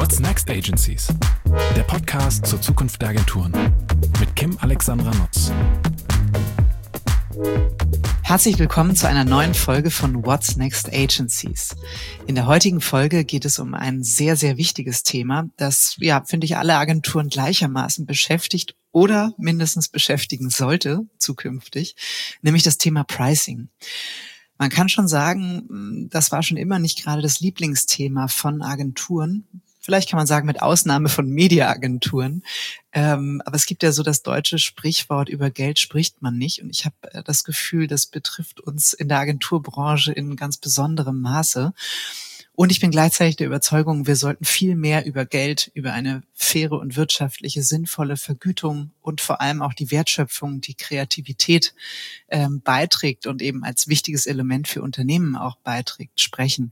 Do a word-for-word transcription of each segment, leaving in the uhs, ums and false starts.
What's Next Agencies? Der Podcast zur Zukunft der Agenturen mit Kim Alexandra Nutz. Herzlich willkommen zu einer neuen Folge von What's Next Agencies. In der heutigen Folge geht es um ein sehr, sehr wichtiges Thema, das, ja, finde ich, alle Agenturen gleichermaßen beschäftigt oder mindestens beschäftigen sollte zukünftig, nämlich das Thema Pricing. Man kann schon sagen, das war schon immer nicht gerade das Lieblingsthema von Agenturen. Vielleicht kann man sagen, mit Ausnahme von Mediaagenturen. Ähm, aber es gibt ja so das deutsche Sprichwort, über Geld spricht man nicht. Und ich habe äh, das Gefühl, das betrifft uns in der Agenturbranche in ganz besonderem Maße. Und ich bin gleichzeitig der Überzeugung, wir sollten viel mehr über Geld, über eine faire und wirtschaftliche, sinnvolle Vergütung und vor allem auch die Wertschöpfung, die Kreativität ähm, beiträgt und eben als wichtiges Element für Unternehmen auch beiträgt, sprechen.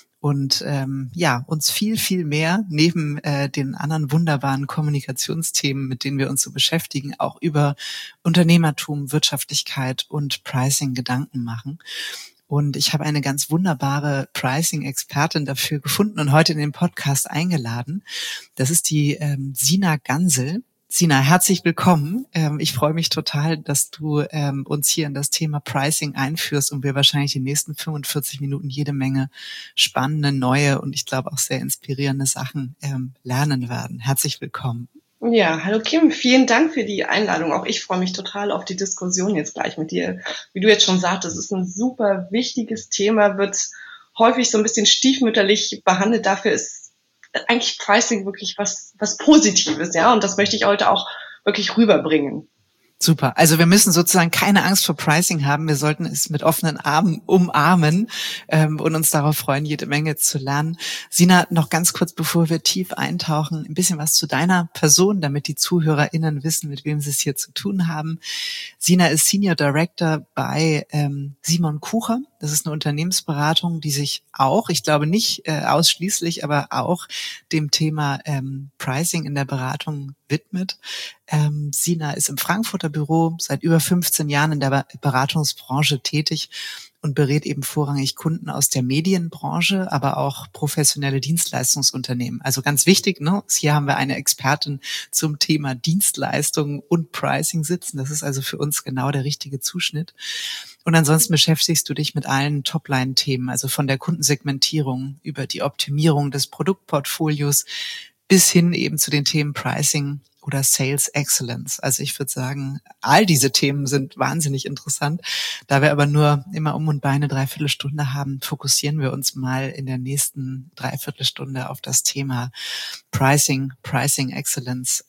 Und ähm, ja, uns viel, viel mehr neben äh, den anderen wunderbaren Kommunikationsthemen, mit denen wir uns so beschäftigen, auch über Unternehmertum, Wirtschaftlichkeit und Pricing Gedanken machen. Und ich habe eine ganz wunderbare Pricing-Expertin dafür gefunden und heute in den Podcast eingeladen. Das ist die ähm, Sina Gansel. Sina, herzlich willkommen. Ähm, ich freue mich total, dass du ähm, uns hier in das Thema Pricing einführst und wir wahrscheinlich die nächsten fünfundvierzig Minuten jede Menge spannende, neue und ich glaube auch sehr inspirierende Sachen ähm, lernen werden. Herzlich willkommen. Ja, hallo Kim, vielen Dank für die Einladung. Auch ich freue mich total auf die Diskussion jetzt gleich mit dir. Wie du jetzt schon sagtest, es ist ein super wichtiges Thema, wird häufig so ein bisschen stiefmütterlich behandelt. Dafür ist eigentlich Pricing wirklich was, was Positives, ja. Und das möchte ich heute auch wirklich rüberbringen. Super. Also wir müssen sozusagen keine Angst vor Pricing haben. Wir sollten es mit offenen Armen umarmen ähm, und uns darauf freuen, jede Menge zu lernen. Sina, noch ganz kurz, bevor wir tief eintauchen, ein bisschen was zu deiner Person, damit die ZuhörerInnen wissen, mit wem sie es hier zu tun haben. Sina ist Senior Director bei ähm, Simon Kucher. Das ist eine Unternehmensberatung, die sich auch, ich glaube nicht äh, ausschließlich, aber auch dem Thema ähm, Pricing in der Beratung widmet. Ähm, Sina ist im Frankfurter Büro seit über fünfzehn Jahren in der Beratungsbranche tätig und berät eben vorrangig Kunden aus der Medienbranche, aber auch professionelle Dienstleistungsunternehmen. Also ganz wichtig, ne? Hier haben wir eine Expertin zum Thema Dienstleistungen und Pricing sitzen. Das ist also für uns genau der richtige Zuschnitt. Und ansonsten beschäftigst du dich mit allen Topline-Themen, also von der Kundensegmentierung über die Optimierung des Produktportfolios bis hin eben zu den Themen Pricing oder Sales Excellence. Also ich würde sagen, all diese Themen sind wahnsinnig interessant. Da wir aber nur immer um und bei eine Dreiviertelstunde haben, fokussieren wir uns mal in der nächsten Dreiviertelstunde auf das Thema Pricing, Pricing Excellence.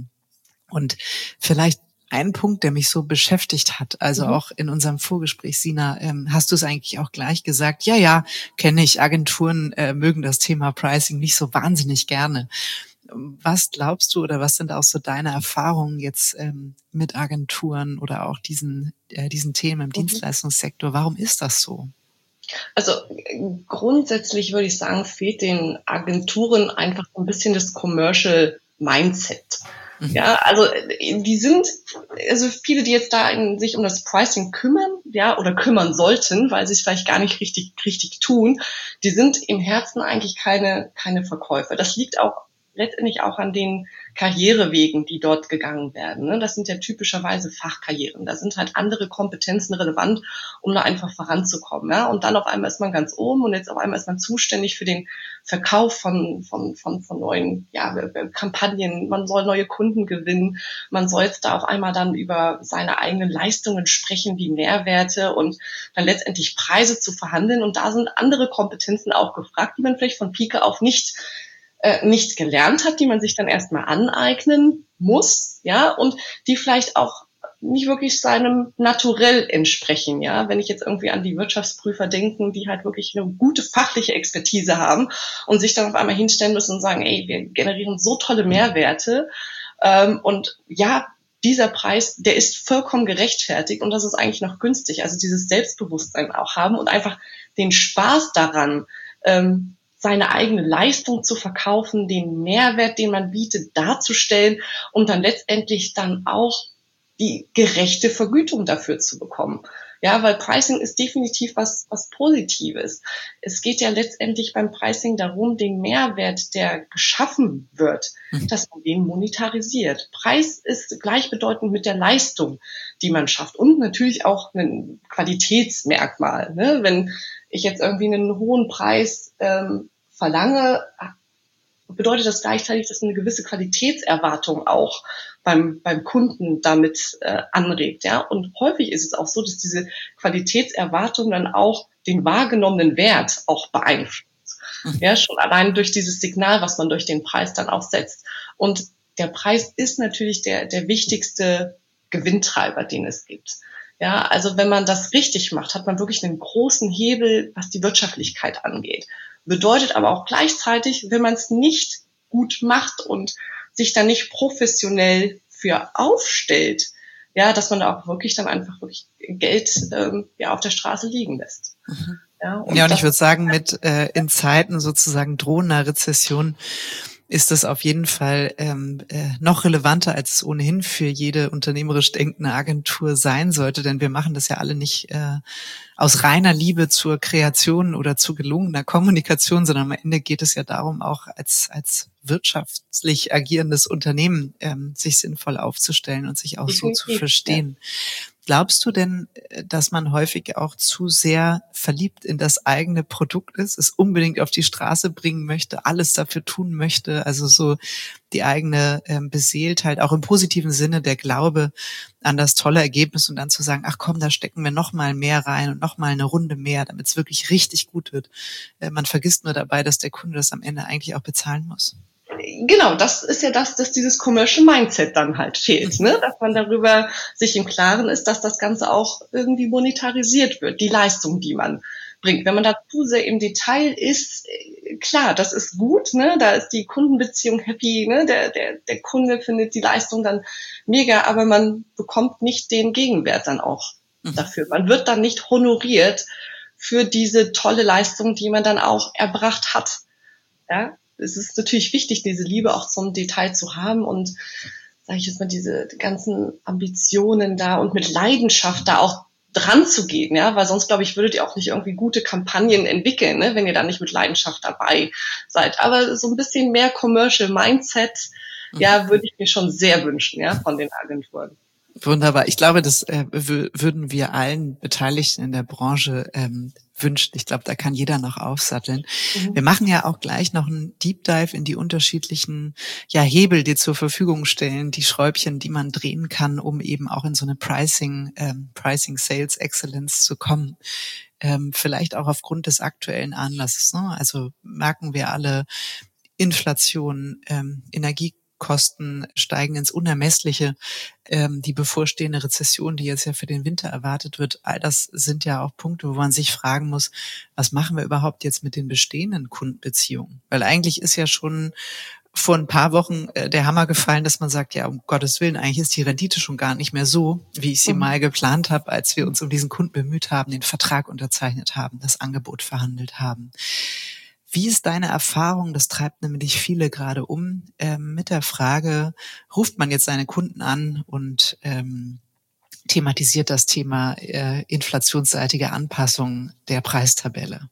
Und vielleicht ein Punkt, der mich so beschäftigt hat, also mhm. auch in unserem Vorgespräch, Sina, ähm, hast du es eigentlich auch gleich gesagt, ja, ja, kenne ich, Agenturen äh, mögen das Thema Pricing nicht so wahnsinnig gerne. Was glaubst du oder was sind auch so deine Erfahrungen jetzt ähm, mit Agenturen oder auch diesen, äh, diesen Themen im mhm. Dienstleistungssektor? Warum ist das so? Also grundsätzlich würde ich sagen, fehlt den Agenturen einfach so ein bisschen das Commercial Mindset. Ja, also die sind, also viele, die jetzt da in, sich um das Pricing kümmern, ja, oder kümmern sollten, weil sie es vielleicht gar nicht richtig richtig tun, die sind im Herzen eigentlich keine keine Verkäufer. Das liegt auch letztendlich auch an den Karrierewegen, die dort gegangen werden. Das sind ja typischerweise Fachkarrieren. Da sind halt andere Kompetenzen relevant, um da einfach voranzukommen. Ja? Und dann auf einmal ist man ganz oben und jetzt auf einmal ist man zuständig für den Verkauf von von von von neuen ja, Kampagnen. Man soll neue Kunden gewinnen. Man soll jetzt da auf einmal dann über seine eigenen Leistungen sprechen, wie Mehrwerte und dann letztendlich Preise zu verhandeln. Und da sind andere Kompetenzen auch gefragt, die man vielleicht von Pike auf nicht Äh, nicht gelernt hat, die man sich dann erstmal aneignen muss, ja, und die vielleicht auch nicht wirklich seinem Naturell entsprechen, ja. Wenn ich jetzt irgendwie an die Wirtschaftsprüfer denke, die halt wirklich eine gute fachliche Expertise haben und sich dann auf einmal hinstellen müssen und sagen, ey, wir generieren so tolle Mehrwerte ähm, und ja, dieser Preis, der ist vollkommen gerechtfertigt und das ist eigentlich noch günstig. Also dieses Selbstbewusstsein auch haben und einfach den Spaß daran, ähm, seine eigene Leistung zu verkaufen, den Mehrwert, den man bietet, darzustellen und dann letztendlich dann auch die gerechte Vergütung dafür zu bekommen. Ja, weil Pricing ist definitiv was, was Positives. Es geht ja letztendlich beim Pricing darum, den Mehrwert, der geschaffen wird, dass man den monetarisiert. Preis ist gleichbedeutend mit der Leistung, die man schafft und natürlich auch ein Qualitätsmerkmal. Ne? Wenn ich jetzt irgendwie einen hohen Preis ähm, verlange, bedeutet das gleichzeitig, dass eine gewisse Qualitätserwartung auch beim beim Kunden damit äh, anregt, ja. Und häufig ist es auch so, dass diese Qualitätserwartung dann auch den wahrgenommenen Wert auch beeinflusst. Mhm. Ja, schon allein durch dieses Signal, was man durch den Preis dann auch setzt. Und der Preis ist natürlich der der wichtigste Gewinntreiber, den es gibt. Ja, also wenn man das richtig macht, hat man wirklich einen großen Hebel, was die Wirtschaftlichkeit angeht. Bedeutet aber auch gleichzeitig, wenn man es nicht gut macht und sich dann nicht professionell für aufstellt, ja, dass man da auch wirklich dann einfach wirklich Geld ähm, ja auf der Straße liegen lässt. Mhm. Ja, und, ja, und ich würde sagen, mit äh, in Zeiten sozusagen drohender Rezession ist das auf jeden Fall ähm, äh, noch relevanter, als es ohnehin für jede unternehmerisch denkende Agentur sein sollte, denn wir machen das ja alle nicht äh, aus reiner Liebe zur Kreation oder zu gelungener Kommunikation, sondern am Ende geht es ja darum, auch als als wirtschaftlich agierendes Unternehmen ähm, sich sinnvoll aufzustellen und sich auch so zu verstehen. Glaubst du denn, dass man häufig auch zu sehr verliebt in das eigene Produkt ist, es unbedingt auf die Straße bringen möchte, alles dafür tun möchte, also so die eigene ähm, Beseeltheit, auch im positiven Sinne der Glaube an das tolle Ergebnis und dann zu sagen, ach komm, da stecken wir noch mal mehr rein und noch mal eine Runde mehr, damit es wirklich richtig gut wird. Äh, man vergisst nur dabei, dass der Kunde das am Ende eigentlich auch bezahlen muss. Genau, das ist ja das, dass dieses Commercial Mindset dann halt fehlt, ne? Dass man darüber sich im Klaren ist, dass das Ganze auch irgendwie monetarisiert wird, die Leistung, die man bringt. Wenn man da zu sehr im Detail ist, klar, das ist gut, ne? Da ist die Kundenbeziehung happy, ne? Der, der, der Kunde findet die Leistung dann mega, aber man bekommt nicht den Gegenwert dann auch dafür. Man wird dann nicht honoriert für diese tolle Leistung, die man dann auch erbracht hat, ja? Es ist natürlich wichtig, diese Liebe auch zum Detail zu haben und, sage ich jetzt mal, diese ganzen Ambitionen da und mit Leidenschaft da auch dran zu gehen, ja, weil sonst, glaube ich, würdet ihr auch nicht irgendwie gute Kampagnen entwickeln, ne, wenn ihr da nicht mit Leidenschaft dabei seid. Aber so ein bisschen mehr Commercial Mindset, ja, würde ich mir schon sehr wünschen, ja, von den Agenturen. Wunderbar. Ich glaube, das äh, w- würden wir allen Beteiligten in der Branche ähm, wünschen. Ich glaube, da kann jeder noch aufsatteln. Mhm. Wir machen ja auch gleich noch einen Deep Dive in die unterschiedlichen ja Hebel, die zur Verfügung stellen, die Schräubchen, die man drehen kann, um eben auch in so eine Pricing, ähm, Pricing Sales Excellence zu kommen. Ähm, vielleicht auch aufgrund des aktuellen Anlasses. Ne? Also merken wir alle Inflation, ähm, Energie Kosten steigen ins Unermessliche, ähm, die bevorstehende Rezession, die jetzt ja für den Winter erwartet wird, all das sind ja auch Punkte, wo man sich fragen muss, was machen wir überhaupt jetzt mit den bestehenden Kundenbeziehungen? Weil eigentlich ist ja schon vor ein paar Wochen äh, der Hammer gefallen, dass man sagt, ja, um Gottes Willen, eigentlich ist die Rendite schon gar nicht mehr so, wie ich sie mhm. mal geplant habe, als wir uns um diesen Kunden bemüht haben, den Vertrag unterzeichnet haben, das Angebot verhandelt haben. Wie ist deine Erfahrung, das treibt nämlich viele gerade um, ähm, mit der Frage, ruft man jetzt seine Kunden an und ähm, thematisiert das Thema äh, inflationsseitige Anpassung der Preistabelle?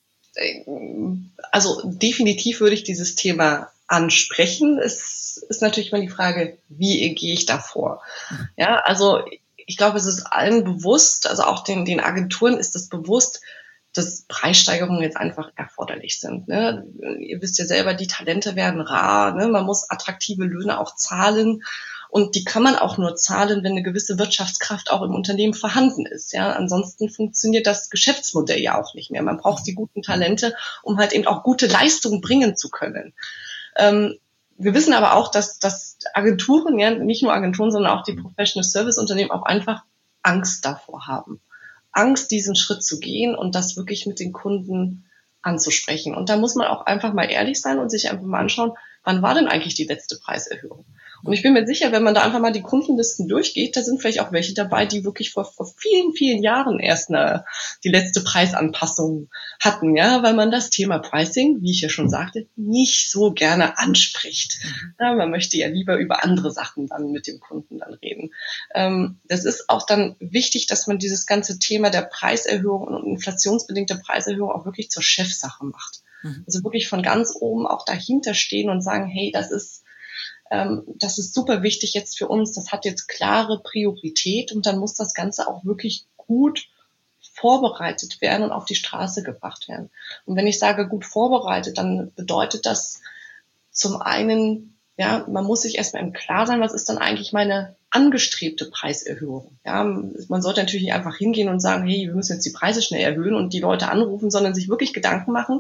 Also definitiv würde ich dieses Thema ansprechen. Es ist natürlich mal die Frage, wie gehe ich da vor? Ja, also ich glaube, es ist allen bewusst, also auch den, den Agenturen ist es bewusst, dass Preissteigerungen jetzt einfach erforderlich sind. Ne? Ihr wisst ja selber, die Talente werden rar, ne? Man muss attraktive Löhne auch zahlen und die kann man auch nur zahlen, wenn eine gewisse Wirtschaftskraft auch im Unternehmen vorhanden ist. Ja? Ansonsten funktioniert das Geschäftsmodell ja auch nicht mehr. Man braucht die guten Talente, um halt eben auch gute Leistungen bringen zu können. Ähm, wir wissen aber auch, dass, dass Agenturen, ja, nicht nur Agenturen, sondern auch die Professional Service Unternehmen auch einfach Angst davor haben. Angst, diesen Schritt zu gehen und das wirklich mit den Kunden anzusprechen. Und da muss man auch einfach mal ehrlich sein und sich einfach mal anschauen, wann war denn eigentlich die letzte Preiserhöhung? Und ich bin mir sicher, wenn man da einfach mal die Kundenlisten durchgeht, da sind vielleicht auch welche dabei, die wirklich vor, vor vielen, vielen Jahren erst eine, die letzte Preisanpassung hatten, ja, weil man das Thema Pricing, wie ich ja schon sagte, nicht so gerne anspricht. Ja, man möchte ja lieber über andere Sachen dann mit dem Kunden dann reden. Ähm, das ist auch dann wichtig, dass man dieses ganze Thema der Preiserhöhung und inflationsbedingte Preiserhöhung auch wirklich zur Chefsache macht. Mhm. Also wirklich von ganz oben auch dahinter stehen und sagen, hey, das ist ähm, das ist super wichtig jetzt für uns, das hat jetzt klare Priorität und dann muss das Ganze auch wirklich gut vorbereitet werden und auf die Straße gebracht werden. Und wenn ich sage gut vorbereitet, dann bedeutet das zum einen, ja, man muss sich erstmal im Klaren sein, was ist dann eigentlich meine angestrebte Preiserhöhung. Ja, man sollte natürlich nicht einfach hingehen und sagen, hey, wir müssen jetzt die Preise schnell erhöhen und die Leute anrufen, sondern sich wirklich Gedanken machen,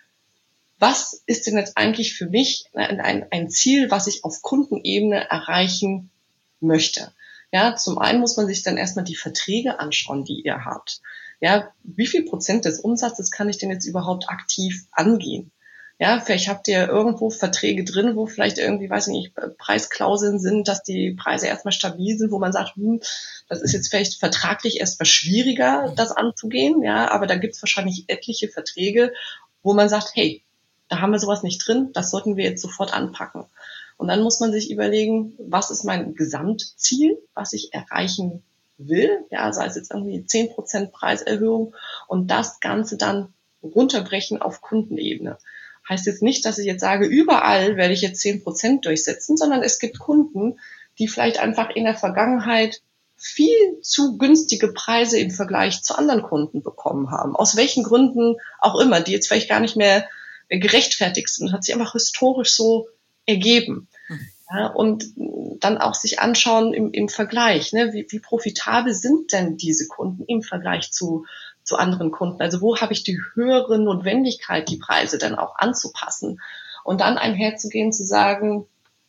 was ist denn jetzt eigentlich für mich ein, ein Ziel, was ich auf Kundenebene erreichen möchte? Ja, zum einen muss man sich dann erstmal die Verträge anschauen, die ihr habt. Ja, wie viel Prozent des Umsatzes kann ich denn jetzt überhaupt aktiv angehen? Ja, vielleicht habt ihr irgendwo Verträge drin, wo vielleicht irgendwie, weiß ich nicht, Preisklauseln sind, dass die Preise erstmal stabil sind, wo man sagt, hm, das ist jetzt vielleicht vertraglich erstmal schwieriger, das anzugehen. Ja, aber da gibt's wahrscheinlich etliche Verträge, wo man sagt, hey, da haben wir sowas nicht drin, das sollten wir jetzt sofort anpacken. Und dann muss man sich überlegen, was ist mein Gesamtziel, was ich erreichen will, ja, sei es jetzt irgendwie zehn Prozent Preiserhöhung und das Ganze dann runterbrechen auf Kundenebene. Heißt jetzt nicht, dass ich jetzt sage, überall werde ich jetzt zehn Prozent durchsetzen, sondern es gibt Kunden, die vielleicht einfach in der Vergangenheit viel zu günstige Preise im Vergleich zu anderen Kunden bekommen haben. Aus welchen Gründen auch immer, die jetzt vielleicht gar nicht mehr gerechtfertigt sind, hat sich einfach historisch so ergeben. Ja, und dann auch sich anschauen im, im Vergleich, ne, wie, wie profitabel sind denn diese Kunden im Vergleich zu, zu anderen Kunden? Also wo habe ich die höhere Notwendigkeit, die Preise dann auch anzupassen? Und dann einherzugehen, zu sagen,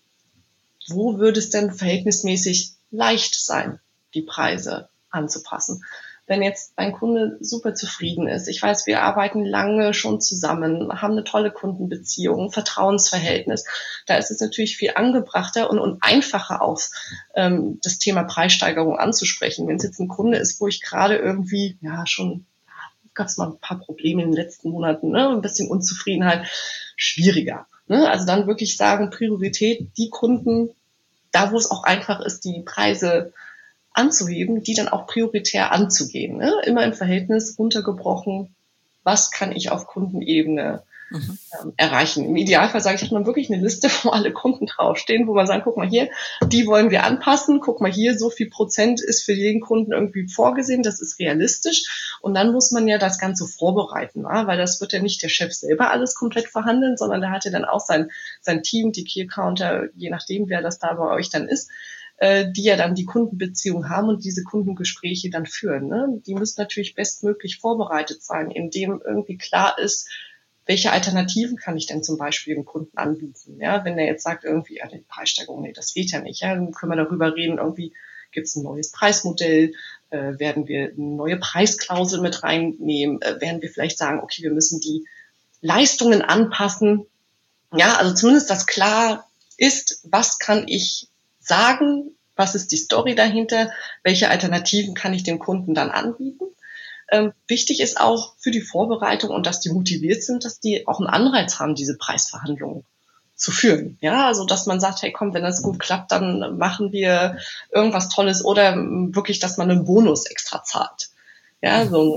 wo würde es denn verhältnismäßig leicht sein, die Preise anzupassen? Wenn jetzt ein Kunde super zufrieden ist, ich weiß, wir arbeiten lange schon zusammen, haben eine tolle Kundenbeziehung, ein Vertrauensverhältnis, da ist es natürlich viel angebrachter und, und einfacher auf ähm, das Thema Preissteigerung anzusprechen. Wenn es jetzt ein Kunde ist, wo ich gerade irgendwie, ja schon, gab es mal ein paar Probleme in den letzten Monaten, ne, ein bisschen Unzufriedenheit, schwieriger. Ne? Also dann wirklich sagen, Priorität, die Kunden, da wo es auch einfach ist, die Preise anzuheben, die dann auch prioritär anzugehen. Ne? Immer im Verhältnis runtergebrochen, was kann ich auf Kundenebene mhm. ähm, erreichen. Im Idealfall sage ich, hat man wirklich eine Liste, wo alle Kunden draufstehen, wo man sagt, guck mal hier, die wollen wir anpassen, guck mal hier, so viel Prozent ist für jeden Kunden irgendwie vorgesehen, das ist realistisch. Und dann muss man ja das Ganze vorbereiten, ja? Weil das wird ja nicht der Chef selber alles komplett verhandeln, sondern da hat ja dann auch sein, sein Team, die Key Accounter, je nachdem, wer das da bei euch dann ist, die ja dann die Kundenbeziehung haben und diese Kundengespräche dann führen. Ne? Die müssen natürlich bestmöglich vorbereitet sein, indem irgendwie klar ist, welche Alternativen kann ich denn zum Beispiel dem Kunden anbieten. Ja? Wenn der jetzt sagt, irgendwie, ja, die Preissteigerung, nee, das geht ja nicht. Ja? Dann können wir darüber reden, irgendwie gibt es ein neues Preismodell, äh, werden wir eine neue Preisklausel mit reinnehmen, äh, werden wir vielleicht sagen, okay, wir müssen die Leistungen anpassen. Ja, also zumindest, dass klar ist, was kann ich sagen, was ist die Story dahinter, welche Alternativen kann ich dem Kunden dann anbieten. Ähm, wichtig ist auch für die Vorbereitung und dass die motiviert sind, dass die auch einen Anreiz haben, diese Preisverhandlungen zu führen. Ja, also dass man sagt, hey komm, wenn das gut klappt, dann machen wir irgendwas Tolles oder wirklich, dass man einen Bonus extra zahlt. Ja, so ein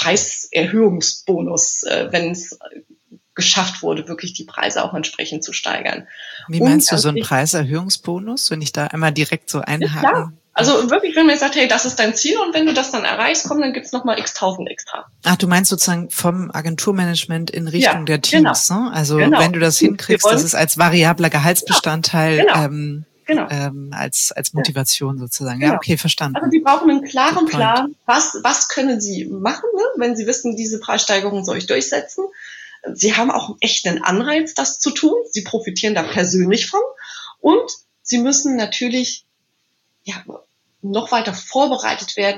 Preiserhöhungsbonus, äh, wenn es geschafft wurde, wirklich die Preise auch entsprechend zu steigern. Wie meinst du so einen Preiserhöhungsbonus, wenn ich da einmal direkt so einhaken? Ja, also wirklich, wenn man jetzt sagt, hey, das ist dein Ziel und wenn du das dann erreichst, komm, dann gibt's nochmal x tausend extra. Ach, du meinst sozusagen vom Agenturmanagement in Richtung ja, der Teams, genau. ne? Also genau. wenn du das hinkriegst, das ist als variabler Gehaltsbestandteil, genau. ähm, Genau. Ähm, als als Motivation sozusagen. Genau. Ja, okay, verstanden. Also die brauchen einen klaren Plan, was was können sie machen, ne? Wenn sie wissen, diese Preissteigerung soll ich durchsetzen. Sie haben auch echt einen Anreiz, das zu tun. Sie profitieren da persönlich von. Und sie müssen natürlich ja noch weiter vorbereitet werden.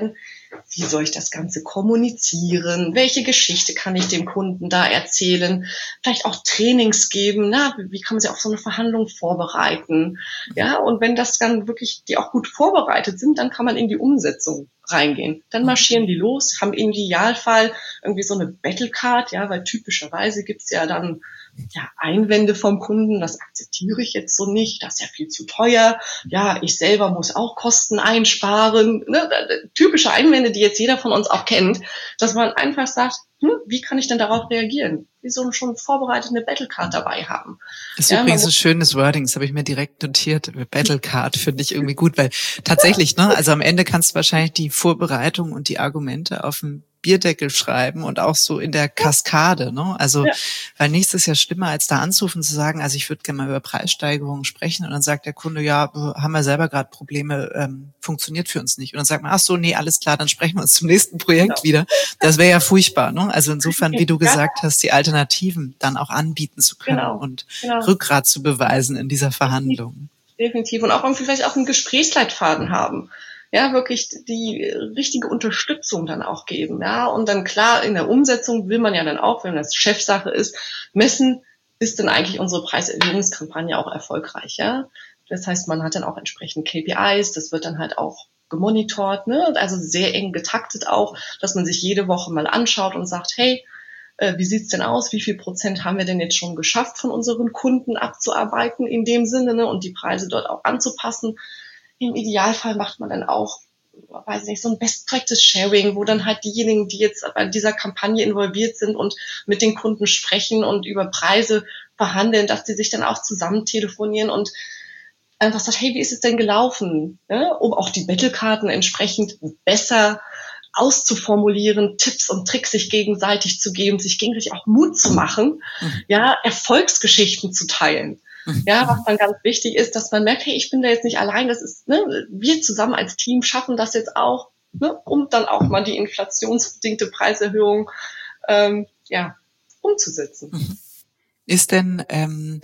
wie soll ich das Ganze kommunizieren? Welche Geschichte kann ich dem Kunden da erzählen? Vielleicht auch Trainings geben. Na, wie kann man sich auf so eine Verhandlung vorbereiten? Ja, und wenn das dann wirklich, die auch gut vorbereitet sind, dann kann man in die Umsetzung reingehen. Dann marschieren die los, haben im Idealfall irgendwie so eine Battlecard, ja, weil typischerweise gibt's ja dann ja, Einwände vom Kunden, das akzeptiere ich jetzt so nicht, das ist ja viel zu teuer, ja, ich selber muss auch Kosten einsparen, ne? Typische Einwände, die jetzt jeder von uns auch kennt, dass man einfach sagt, hm, wie kann ich denn darauf reagieren? Wie so schon vorbereitet eine Battlecard dabei haben. Das ist ja, übrigens ein schönes Wording, das habe ich mir direkt notiert. Battlecard finde ich irgendwie gut, weil tatsächlich, ne, also am Ende kannst du wahrscheinlich die Vorbereitung und die Argumente auf dem Bierdeckel schreiben und auch so in der Kaskade, ne? Also, ja. Weil nichts ist ja schlimmer, als da anzurufen zu sagen, also ich würde gerne mal über Preissteigerungen sprechen und dann sagt der Kunde, ja, haben wir selber gerade Probleme, ähm, funktioniert für uns nicht. Und dann sagt man, ach so, nee, alles klar, dann sprechen wir uns zum nächsten Projekt ja. wieder. Das wäre ja furchtbar, ne? Also insofern, wie du gesagt hast, die Alternativen dann auch anbieten zu können genau. und genau. Rückgrat zu beweisen in dieser Verhandlung. Definitiv. Und auch irgendwie vielleicht auch einen Gesprächsleitfaden haben. Ja, wirklich die richtige Unterstützung dann auch geben, ja. Und dann klar, in der Umsetzung will man ja dann auch, wenn das Chefsache ist, messen, ist denn eigentlich unsere Preiserhöhungskampagne auch erfolgreich, ja. Das heißt, man hat dann auch entsprechend K P Is, das wird dann halt auch gemonitort, ne. Also sehr eng getaktet auch, dass man sich jede Woche mal anschaut und sagt, hey, äh, wie sieht's denn aus? Wie viel Prozent haben wir denn jetzt schon geschafft, von unseren Kunden abzuarbeiten in dem Sinne, ne, und die Preise dort auch anzupassen? Im Idealfall macht man dann auch, weiß nicht, so ein Best-Practice-Sharing, wo dann halt diejenigen, die jetzt bei dieser Kampagne involviert sind und mit den Kunden sprechen und über Preise verhandeln, dass die sich dann auch zusammen telefonieren und einfach sagt, hey, wie ist es denn gelaufen? Ja, um auch die Battlekarten entsprechend besser auszuformulieren, Tipps und Tricks sich gegenseitig zu geben, sich gegenseitig auch Mut zu machen, mhm. ja, Erfolgsgeschichten zu teilen. Ja, was dann ganz wichtig ist, dass man merkt, hey, ich bin da jetzt nicht allein, das ist, ne, wir zusammen als Team schaffen das jetzt auch, ne, um dann auch mal die inflationsbedingte Preiserhöhung ähm, ja, umzusetzen. Ist denn ähm,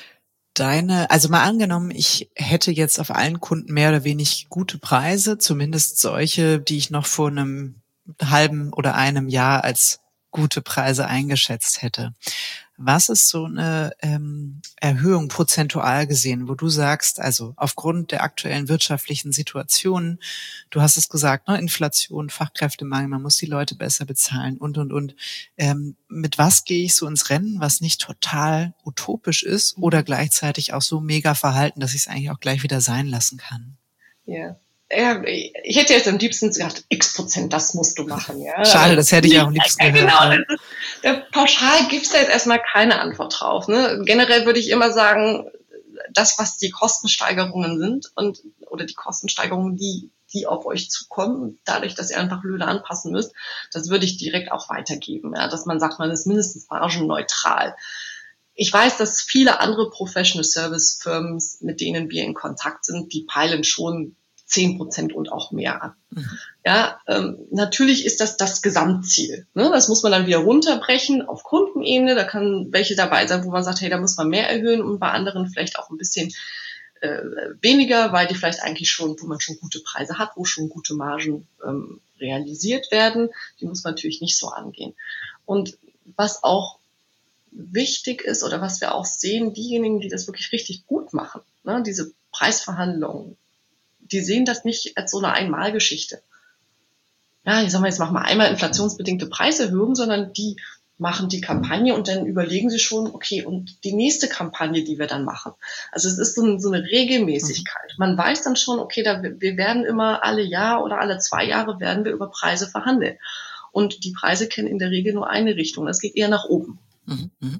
deine, also mal angenommen, ich hätte jetzt auf allen Kunden mehr oder weniger gute Preise, zumindest solche, die ich noch vor einem halben oder einem Jahr als gute Preise eingeschätzt hätte. Was ist so eine ähm, Erhöhung prozentual gesehen, wo du sagst, also aufgrund der aktuellen wirtschaftlichen Situation, du hast es gesagt, ne, Inflation, Fachkräftemangel, man muss die Leute besser bezahlen und, und, und. Ähm, mit was gehe ich so ins Rennen, was nicht total utopisch ist oder gleichzeitig auch so mega verhalten, dass ich es eigentlich auch gleich wieder sein lassen kann? Ja. Ja, ich hätte jetzt am liebsten gesagt, x Prozent, das musst du machen. Ja. Schade, das hätte ich auch am liebsten ja, gehört. Genau, ist, der, pauschal gibt's da jetzt erstmal keine Antwort drauf. Ne? Generell würde ich immer sagen, das, was die Kostensteigerungen sind und oder die Kostensteigerungen, die die auf euch zukommen, dadurch, dass ihr einfach Löhne anpassen müsst, das würde ich direkt auch weitergeben. Ja? Dass man sagt, man ist mindestens margenneutral. Ich weiß, dass viele andere Professional Service Firmen, mit denen wir in Kontakt sind, die peilen schon zehn Prozent und auch mehr an. Mhm. Ja, ähm, natürlich ist das das Gesamtziel. Ne? Das muss man dann wieder runterbrechen auf Kundenebene. Da kann welche dabei sein, wo man sagt, hey, da muss man mehr erhöhen und bei anderen vielleicht auch ein bisschen äh, weniger, weil die vielleicht eigentlich schon, wo man schon gute Preise hat, wo schon gute Margen ähm, realisiert werden. Die muss man natürlich nicht so angehen. Und was auch wichtig ist oder was wir auch sehen, diejenigen, die das wirklich richtig gut machen, ne, diese Preisverhandlungen, die sehen das nicht als so eine Einmalgeschichte. Ja, ich sag mal, jetzt machen wir einmal inflationsbedingte Preiserhöhungen, sondern die machen die Kampagne und dann überlegen sie schon, okay, und die nächste Kampagne, die wir dann machen. Also es ist so, ein, so eine Regelmäßigkeit. Man weiß dann schon, okay, da, wir werden immer alle Jahr oder alle zwei Jahre werden wir über Preise verhandeln. Und die Preise kennen in der Regel nur eine Richtung. Das geht eher nach oben. Mhm, mh.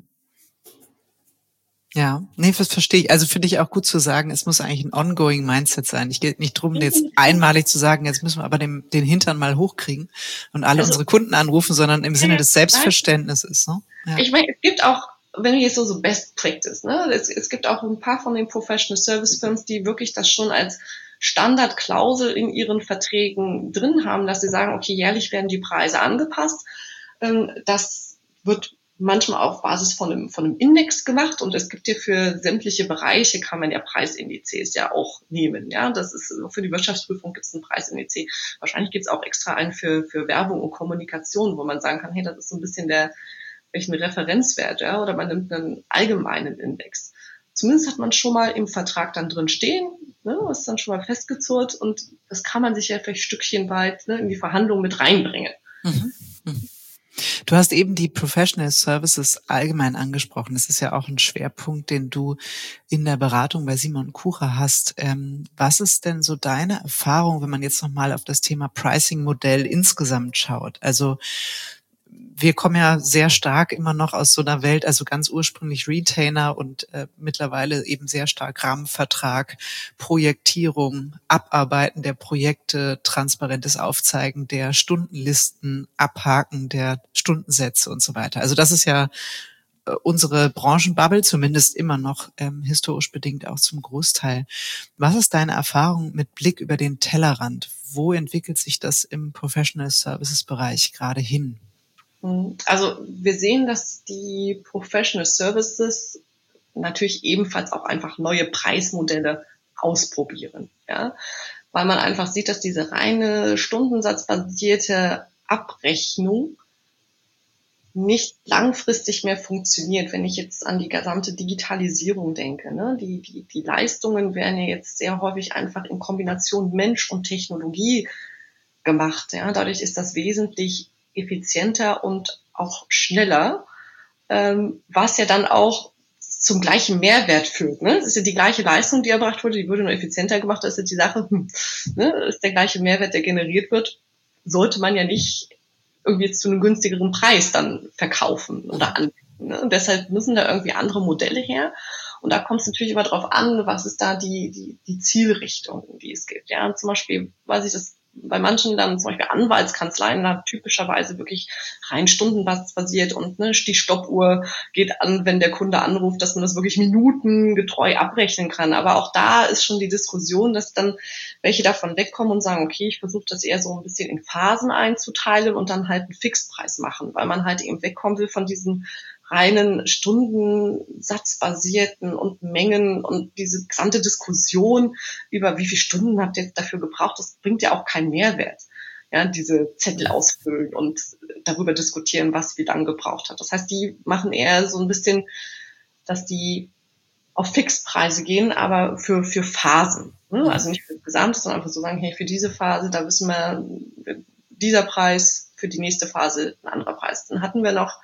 Ja, nee, das verstehe ich. Also finde ich auch gut zu sagen, es muss eigentlich ein ongoing Mindset sein. Ich geht nicht drum, jetzt einmalig zu sagen, jetzt müssen wir aber den, den Hintern mal hochkriegen und alle also, unsere Kunden anrufen, sondern im Sinne des Selbstverständnisses. Ne? Ja. Ich meine, es gibt auch, wenn wir jetzt so, so Best Practice, ne, es, es gibt auch ein paar von den Professional Service Firms, die wirklich das schon als Standardklausel in ihren Verträgen drin haben, dass sie sagen, okay, jährlich werden die Preise angepasst. Das wird manchmal auf Basis von einem, von einem Index gemacht und es gibt ja für sämtliche Bereiche kann man ja Preisindizes ja auch nehmen, ja, das ist, für die Wirtschaftsprüfung gibt es einen Preisindiz. Wahrscheinlich gibt es auch extra einen für, für Werbung und Kommunikation, wo man sagen kann, hey, das ist so ein bisschen der, welchen Referenzwert, ja, oder man nimmt einen allgemeinen Index. Zumindest hat man schon mal im Vertrag dann drin stehen, ne, ist dann schon mal festgezurrt und das kann man sich ja vielleicht stückchenweit ne, in die Verhandlungen mit reinbringen. Mhm. Mhm. Du hast eben die Professional Services allgemein angesprochen. Das ist ja auch ein Schwerpunkt, den du in der Beratung bei Simon Kucher hast. Ähm, was ist denn so deine Erfahrung, wenn man jetzt nochmal auf das Thema Pricing-Modell insgesamt schaut? Also wir kommen ja sehr stark immer noch aus so einer Welt, also ganz ursprünglich Retainer und äh, mittlerweile eben sehr stark Rahmenvertrag, Projektierung, Abarbeiten der Projekte, transparentes Aufzeigen der Stundenlisten, Abhaken der Stundensätze und so weiter. Also das ist ja äh, unsere Branchenbubble, zumindest immer noch ähm, historisch bedingt auch zum Großteil. Was ist deine Erfahrung mit Blick über den Tellerrand? Wo entwickelt sich das im Professional Services Bereich gerade hin? Also wir sehen, dass die Professional Services natürlich ebenfalls auch einfach neue Preismodelle ausprobieren, ja, weil man einfach sieht, dass diese reine stundensatzbasierte Abrechnung nicht langfristig mehr funktioniert, wenn ich jetzt an die gesamte Digitalisierung denke. Ne? Die, die, die Leistungen werden ja jetzt sehr häufig einfach in Kombination Mensch und Technologie gemacht. Ja? Dadurch ist das wesentlich effizienter und auch schneller, ähm, was ja dann auch zum gleichen Mehrwert führt. Ne? Es ist ja die gleiche Leistung, die erbracht wurde, die wurde nur effizienter gemacht. Das ist jetzt die Sache, hm, ne? Ist der gleiche Mehrwert, der generiert wird, sollte man ja nicht irgendwie jetzt zu einem günstigeren Preis dann verkaufen oder anbieten. Ne? Und deshalb müssen da irgendwie andere Modelle her. Und da kommt es natürlich immer drauf an, was ist da die, die, die Zielrichtung, die es gibt. Ja, und zum Beispiel, weiß ich das, bei manchen dann zum Beispiel Anwaltskanzleien da typischerweise wirklich rein stundenbasiert und ne, die Stoppuhr geht an, wenn der Kunde anruft, dass man das wirklich minutengetreu abrechnen kann. Aber auch da ist schon die Diskussion, dass dann welche davon wegkommen und sagen, okay, ich versuche das eher so ein bisschen in Phasen einzuteilen und dann halt einen Fixpreis machen, weil man halt eben wegkommen will von diesen reinen Stundensatzbasierten und Mengen und diese gesamte Diskussion über wie viele Stunden habt ihr dafür gebraucht, das bringt ja auch keinen Mehrwert. Ja, diese Zettel ausfüllen und darüber diskutieren, was wie lange gebraucht hat. Das heißt, die machen eher so ein bisschen, dass die auf Fixpreise gehen, aber für, für Phasen. Ne? Also nicht für das Gesamte, sondern einfach so sagen, hey, für diese Phase, da wissen wir, dieser Preis, für die nächste Phase ein anderer Preis. Dann hatten wir noch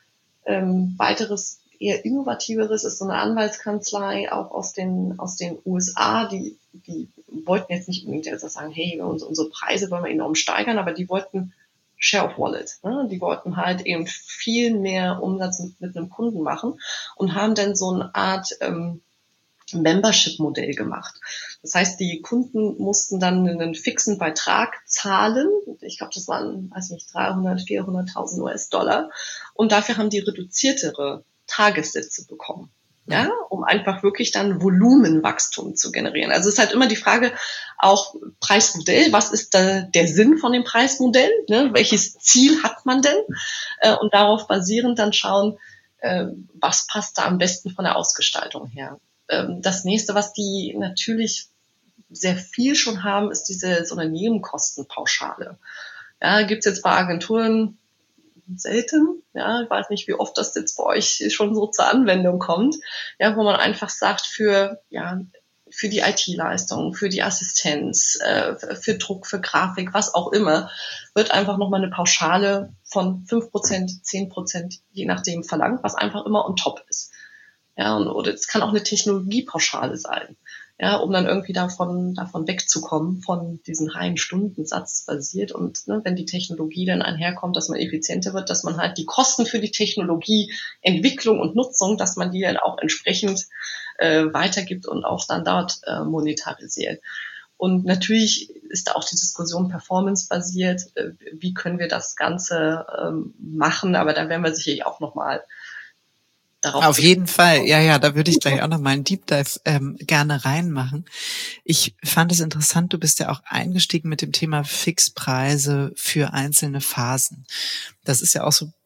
Ähm, weiteres, eher innovativeres ist so eine Anwaltskanzlei auch aus den aus den U S A, die die wollten jetzt nicht unbedingt jetzt sagen, hey, unsere, unsere Preise wollen wir enorm steigern, aber die wollten Share of Wallet, ne? Die wollten halt eben viel mehr Umsatz mit, mit einem Kunden machen und haben dann so eine Art ähm, Membership-Modell gemacht. Das heißt, die Kunden mussten dann einen fixen Beitrag zahlen. Ich glaube, das waren, weiß nicht, dreihundert, vierhunderttausend U S-Dollar. Und dafür haben die reduziertere Tagessätze bekommen. Ja, um einfach wirklich dann Volumenwachstum zu generieren. Also es ist halt immer die Frage, auch Preismodell, was ist da der Sinn von dem Preismodell? Ne? Welches Ziel hat man denn? Äh, und darauf basierend dann schauen, äh, was passt da am besten von der Ausgestaltung her. Das nächste, was die natürlich sehr viel schon haben, ist diese so eine Nebenkostenpauschale. Ja, gibt's jetzt bei Agenturen selten. Ja, ich weiß nicht, wie oft das jetzt bei euch schon so zur Anwendung kommt. Ja, wo man einfach sagt, für ja für die I T-Leistung, für die Assistenz, äh, für Druck, für Grafik, was auch immer, wird einfach nochmal eine Pauschale von fünf Prozent, zehn Prozent, je nachdem verlangt, was einfach immer on top ist. Ja, und, oder es kann auch eine Technologiepauschale sein, ja, um dann irgendwie davon, davon wegzukommen, von diesen reinen Stundensatz basiert. Und ne, wenn die Technologie dann einherkommt, dass man effizienter wird, dass man halt die Kosten für die Technologieentwicklung und Nutzung, dass man die dann auch entsprechend äh, weitergibt und auch dann dort äh, monetarisiert. Und natürlich ist da auch die Diskussion performance-basiert. Äh, wie können wir das Ganze ähm, machen? Aber da werden wir sicherlich auch nochmal darauf. Auf jeden Fall, ja, ja, da würde ich gleich auch noch mal einen Deep Dive ähm, gerne reinmachen. Ich fand es interessant, du bist ja auch eingestiegen mit dem Thema Fixpreise für einzelne Phasen. Das ist ja auch so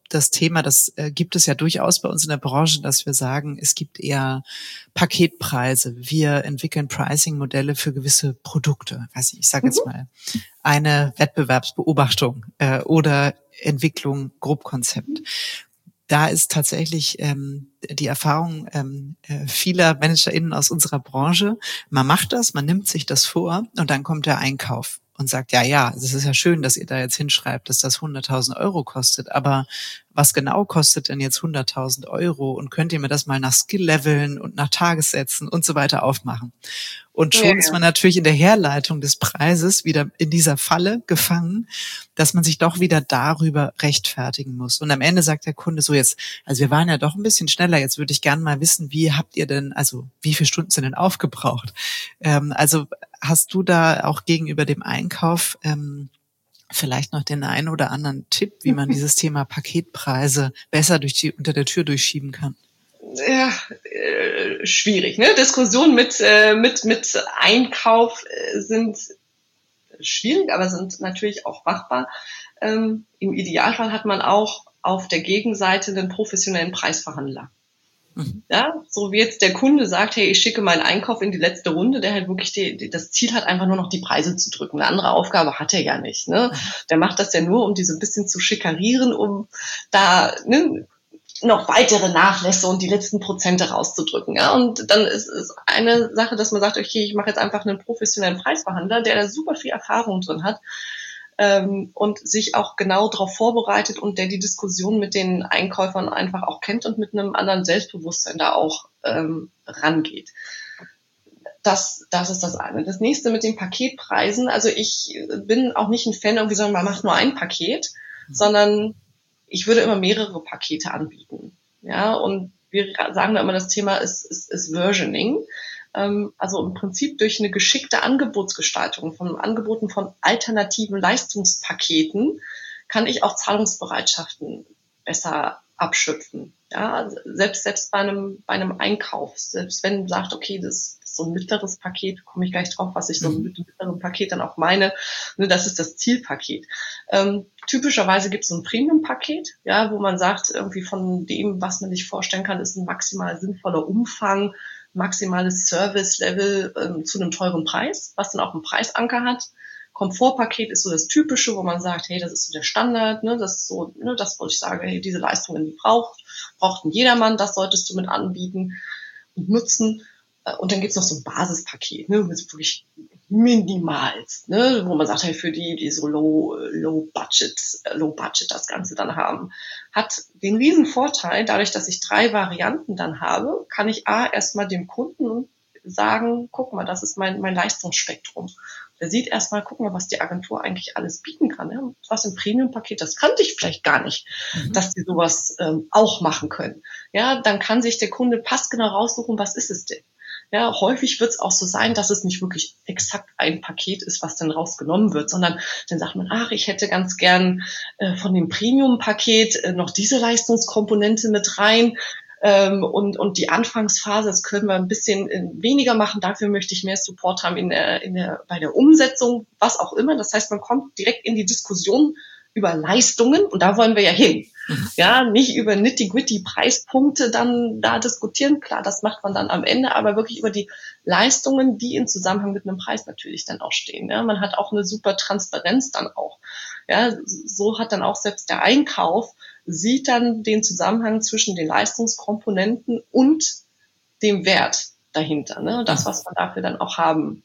das Thema, das äh, gibt es ja durchaus bei uns in der Branche, dass wir sagen, es gibt eher Paketpreise. Wir entwickeln Pricing-Modelle für gewisse Produkte. Weiß ich, ich sage jetzt mal eine Wettbewerbsbeobachtung äh, oder Entwicklung, Grobkonzept. Da ist tatsächlich ähm, die Erfahrung ähm, äh, vieler ManagerInnen aus unserer Branche, man macht das, man nimmt sich das vor und dann kommt der Einkauf und sagt, ja, ja, es ist ja schön, dass ihr da jetzt hinschreibt, dass das hunderttausend Euro kostet, aber was genau kostet denn jetzt hunderttausend Euro und könnt ihr mir das mal nach Skill-Leveln und nach Tagessätzen und so weiter aufmachen? Und schon ja, ja. ist man natürlich in der Herleitung des Preises wieder in dieser Falle gefangen, dass man sich doch wieder darüber rechtfertigen muss. Und am Ende sagt der Kunde so jetzt, also wir waren ja doch ein bisschen schneller, jetzt würde ich gerne mal wissen, wie habt ihr denn, also wie viele Stunden sind denn aufgebraucht? Ähm, also hast du da auch gegenüber dem Einkauf ähm, vielleicht noch den einen oder anderen Tipp, wie man dieses Thema Paketpreise besser durch die, unter der Tür durchschieben kann? Ja, äh, schwierig, ne? Diskussionen mit äh, mit mit Einkauf äh, sind schwierig, aber sind natürlich auch machbar. Ähm, Im Idealfall hat man auch auf der Gegenseite einen professionellen Preisverhandler. Mhm. Ja, so wie jetzt der Kunde sagt, hey, ich schicke meinen Einkauf in die letzte Runde, der halt wirklich die, die, das Ziel hat, einfach nur noch die Preise zu drücken. Eine andere Aufgabe hat er ja nicht, ne? Der macht das ja nur, um die so ein bisschen zu schikarieren, um da, ne, noch weitere Nachlässe und die letzten Prozente rauszudrücken. Ja? Und dann ist es eine Sache, dass man sagt, okay, ich mache jetzt einfach einen professionellen Preisverhandler, der da super viel Erfahrung drin hat ähm, und sich auch genau darauf vorbereitet und der die Diskussion mit den Einkäufern einfach auch kennt und mit einem anderen Selbstbewusstsein da auch ähm, rangeht. Das, das ist das eine. Das nächste mit den Paketpreisen. Also ich bin auch nicht ein Fan, irgendwie sagen, man macht nur ein Paket, mhm. sondern ich würde immer mehrere Pakete anbieten. Ja, und wir sagen da immer, das Thema ist, ist, ist Versioning. Ähm, also im Prinzip durch eine geschickte Angebotsgestaltung von Angeboten von alternativen Leistungspaketen kann ich auch Zahlungsbereitschaften besser abschöpfen. Ja, selbst, selbst bei einem, bei einem Einkauf, selbst wenn man sagt, okay, das ist so ein mittleres Paket, komme ich gleich drauf, was ich so mit dem mittleren Paket dann auch meine, ne, das ist das Zielpaket. Ähm, typischerweise gibt es so ein Premium-Paket, ja, wo man sagt, irgendwie von dem, was man sich vorstellen kann, ist ein maximal sinnvoller Umfang, maximales Service-Level ähm, zu einem teuren Preis, was dann auch einen Preisanker hat. Komfortpaket ist so das Typische, wo man sagt, hey, das ist so der Standard, ne, das ist so, ne, das wollte ich sagen, hey, diese Leistungen, die braucht, braucht ein jedermann, das solltest du mit anbieten und nutzen. Und dann gibt's noch so ein Basispaket, ne, das ist wirklich minimalst, ne, wo man sagt, hey, für die, die so low, low budget, low budget das Ganze dann haben, hat den riesen Vorteil, dadurch, dass ich drei Varianten dann habe, kann ich A, erstmal dem Kunden sagen, guck mal, das ist mein, mein Leistungsspektrum. Der sieht erstmal, guck mal, was die Agentur eigentlich alles bieten kann. Ja? Was im Premium-Paket, das kannte ich vielleicht gar nicht, mhm. dass die sowas ähm, auch machen können. Ja, dann kann sich der Kunde passgenau raussuchen, was ist es denn? Ja, häufig wird es auch so sein, dass es nicht wirklich exakt ein Paket ist, was dann rausgenommen wird, sondern dann sagt man, ach, ich hätte ganz gern äh, von dem Premium-Paket äh, noch diese Leistungskomponente mit rein. Ähm, und, und die Anfangsphase, das können wir ein bisschen äh, weniger machen. Dafür möchte ich mehr Support haben in der, in der, bei der Umsetzung, was auch immer. Das heißt, man kommt direkt in die Diskussion über Leistungen und da wollen wir ja hin. Mhm. Ja, nicht über nitty-gritty Preispunkte dann da diskutieren. Klar, das macht man dann am Ende, aber wirklich über die Leistungen, die in Zusammenhang mit einem Preis natürlich dann auch stehen. Ja, man hat auch eine super Transparenz dann auch. Ja, so hat dann auch selbst der Einkauf sieht dann den Zusammenhang zwischen den Leistungskomponenten und dem Wert dahinter, ne? Das, was man dafür dann auch haben,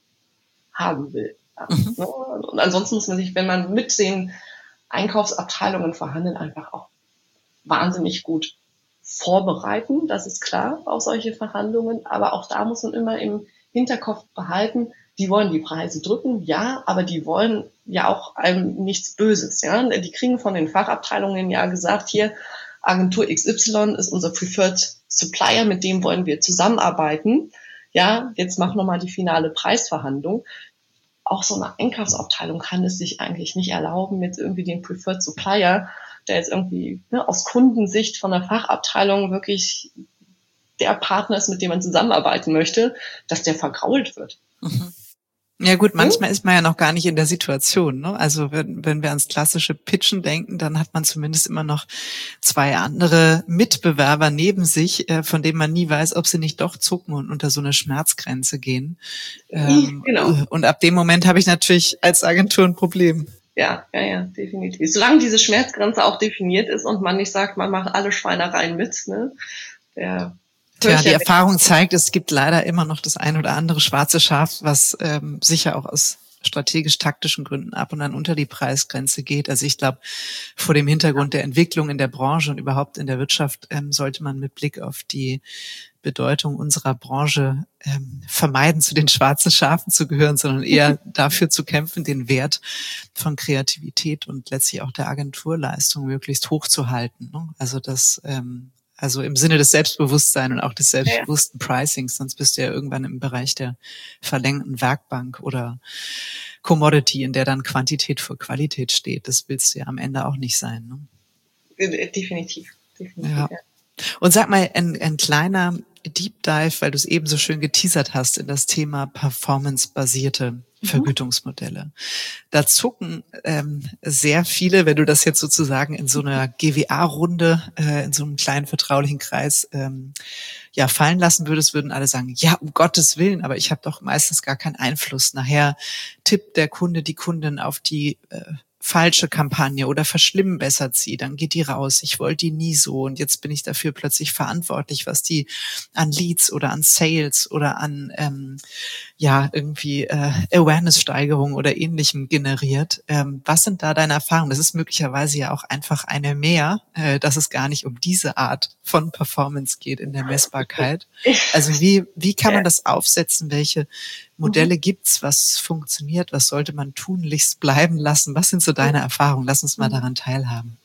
haben will. Ja, mhm. ne? Und ansonsten muss man sich, wenn man mit den Einkaufsabteilungen verhandelt, einfach auch wahnsinnig gut vorbereiten. Das ist klar, auf solche Verhandlungen. Aber auch da muss man immer im Hinterkopf behalten, die wollen die Preise drücken, ja, aber die wollen ja auch einem nichts Böses, ja. Die kriegen von den Fachabteilungen ja gesagt, hier, Agentur X Y ist unser Preferred Supplier, mit dem wollen wir zusammenarbeiten. Ja, jetzt machen wir mal die finale Preisverhandlung. Auch so eine Einkaufsabteilung kann es sich eigentlich nicht erlauben, mit irgendwie den Preferred Supplier, der jetzt irgendwie ne, aus Kundensicht von der Fachabteilung wirklich der Partner ist, mit dem man zusammenarbeiten möchte, dass der vergrault wird. Mhm. Ja gut, manchmal ist man ja noch gar nicht in der Situation, ne? Also wenn, wenn wir ans klassische Pitchen denken, dann hat man zumindest immer noch zwei andere Mitbewerber neben sich, äh, von denen man nie weiß, ob sie nicht doch zucken und unter so eine Schmerzgrenze gehen. Ähm, genau. Und ab dem Moment habe ich natürlich als Agentur ein Problem. Ja, ja, ja, definitiv. Solange diese Schmerzgrenze auch definiert ist und man nicht sagt, man macht alle Schweinereien mit, ne? Der Tja, die Erfahrung zeigt, es gibt leider immer noch das ein oder andere schwarze Schaf, was ähm, sicher auch aus strategisch-taktischen Gründen ab und an unter die Preisgrenze geht. Also ich glaube, vor dem Hintergrund der Entwicklung in der Branche und überhaupt in der Wirtschaft ähm, sollte man mit Blick auf die Bedeutung unserer Branche ähm, vermeiden, zu den schwarzen Schafen zu gehören, sondern eher dafür zu kämpfen, den Wert von Kreativität und letztlich auch der Agenturleistung möglichst hoch zu halten. Ne? Also das ähm, Also im Sinne des Selbstbewusstseins und auch des selbstbewussten Pricings, sonst bist du ja irgendwann im Bereich der verlängten Werkbank oder Commodity, in der dann Quantität vor Qualität steht. Das willst du ja am Ende auch nicht sein. Ne? Definitiv. Definitiv ja. Ja. Und sag mal, ein, ein kleiner Deep Dive, weil du es eben so schön geteasert hast, in das Thema performance-basierte Vergütungsmodelle. Da zucken ähm, sehr viele, wenn du das jetzt sozusagen in so einer G W A-Runde, äh, in so einem kleinen vertraulichen Kreis ähm, ja fallen lassen würdest, würden alle sagen, ja, um Gottes Willen, aber ich habe doch meistens gar keinen Einfluss. Nachher tippt der Kunde, die Kundin auf die äh, falsche Kampagne oder verschlimmbessert sie, dann geht die raus. Ich wollte die nie so und jetzt bin ich dafür plötzlich verantwortlich, was die an Leads oder an Sales oder an ähm, ja irgendwie äh, Awareness-Steigerung oder Ähnlichem generiert. Ähm, was sind da deine Erfahrungen? Das ist möglicherweise ja auch einfach eine mehr, äh, dass es gar nicht um diese Art von Performance geht in der Messbarkeit. Also wie wie kann man das aufsetzen? Welche Modelle gibt's? Was funktioniert? Was sollte man tunlichst bleiben lassen? Was sind so deine Erfahrungen? Lass uns mal daran teilhaben.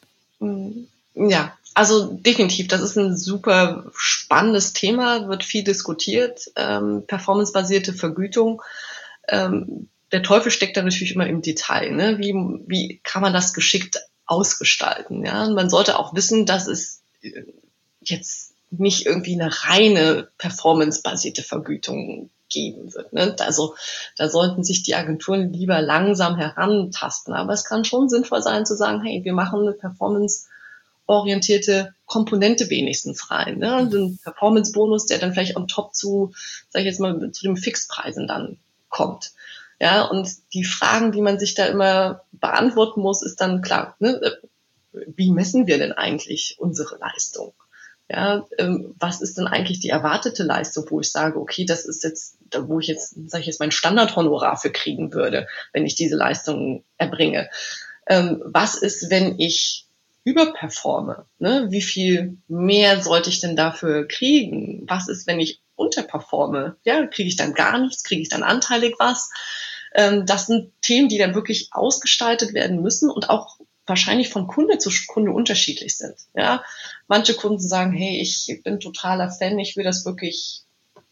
Ja, also definitiv. Das ist ein super spannendes Thema, wird viel diskutiert. Ähm, performancebasierte Vergütung. Ähm, der Teufel steckt da natürlich immer im Detail. Ne? Wie, wie kann man das geschickt ausgestalten? Ja? Und man sollte auch wissen, dass es jetzt nicht irgendwie eine reine performancebasierte Vergütung geben wird. Ne? Also da sollten sich die Agenturen lieber langsam herantasten. Aber es kann schon sinnvoll sein zu sagen, hey, wir machen eine performanceorientierte Komponente wenigstens rein. Ne? Also ein Performance-Bonus, der dann vielleicht on top zu, sag ich jetzt mal, zu den Fixpreisen dann kommt. Ja, und die Fragen, die man sich da immer beantworten muss, ist dann klar, ne? Wie messen wir denn eigentlich unsere Leistung? Ja, ähm, was ist denn eigentlich die erwartete Leistung, wo ich sage, okay, das ist jetzt, wo ich jetzt, sage ich jetzt, mein Standardhonorar für kriegen würde, wenn ich diese Leistung erbringe. Ähm, was ist, wenn ich überperforme? Ne? Wie viel mehr sollte ich denn dafür kriegen? Was ist, wenn ich unterperforme? Ja, kriege ich dann gar nichts? Kriege ich dann anteilig was? Ähm, das sind Themen, die dann wirklich ausgestaltet werden müssen und auch wahrscheinlich von Kunde zu Kunde unterschiedlich sind. Ja, manche Kunden sagen, hey, ich bin totaler Fan, ich will das wirklich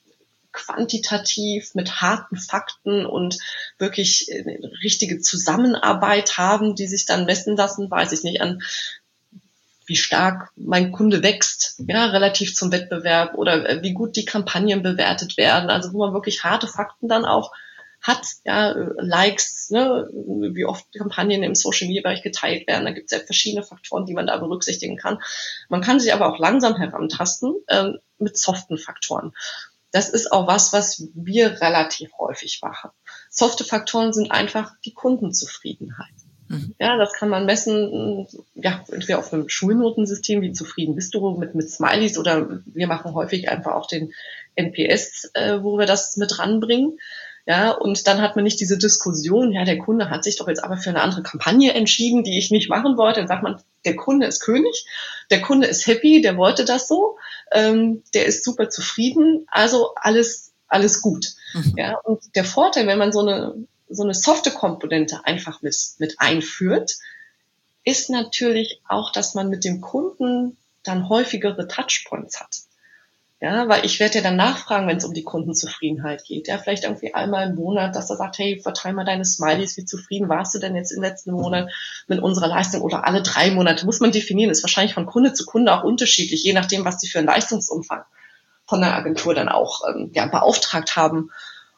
quantitativ mit harten Fakten und wirklich eine richtige Zusammenarbeit haben, die sich dann messen lassen, weiß ich nicht, an wie stark mein Kunde wächst, ja, relativ zum Wettbewerb oder wie gut die Kampagnen bewertet werden, also wo man wirklich harte Fakten dann auch hat, ja, Likes, ne, wie oft Kampagnen im Social-Media-Bereich geteilt werden. Da gibt es ja verschiedene Faktoren, die man da berücksichtigen kann. Man kann sich aber auch langsam herantasten äh, mit soften Faktoren. Das ist auch was, was wir relativ häufig machen. Softe Faktoren sind einfach die Kundenzufriedenheit. Mhm. Ja, das kann man messen, ja, entweder auf einem Schulnotensystem, wie zufrieden bist du mit, mit Smileys, oder wir machen häufig einfach auch den N P S, äh, wo wir das mit ranbringen. Ja, und dann hat man nicht diese Diskussion, ja, der Kunde hat sich doch jetzt aber für eine andere Kampagne entschieden, die ich nicht machen wollte. Dann sagt man, der Kunde ist König, der Kunde ist happy, der wollte das so, ähm, der ist super zufrieden, also alles, alles gut. Mhm. Ja, und der Vorteil, wenn man so eine, so eine softe Komponente einfach mit, mit einführt, ist natürlich auch, dass man mit dem Kunden dann häufigere Touchpoints hat. Ja, weil ich werde ja dann nachfragen, wenn es um die Kundenzufriedenheit geht. Ja, vielleicht irgendwie einmal im Monat, dass er sagt, hey, verteil mal deine Smileys, wie zufrieden warst du denn jetzt im letzten Monat mit unserer Leistung? Oder alle drei Monate, muss man definieren, ist wahrscheinlich von Kunde zu Kunde auch unterschiedlich, je nachdem, was die für einen Leistungsumfang von der Agentur dann auch ähm, ja, beauftragt haben.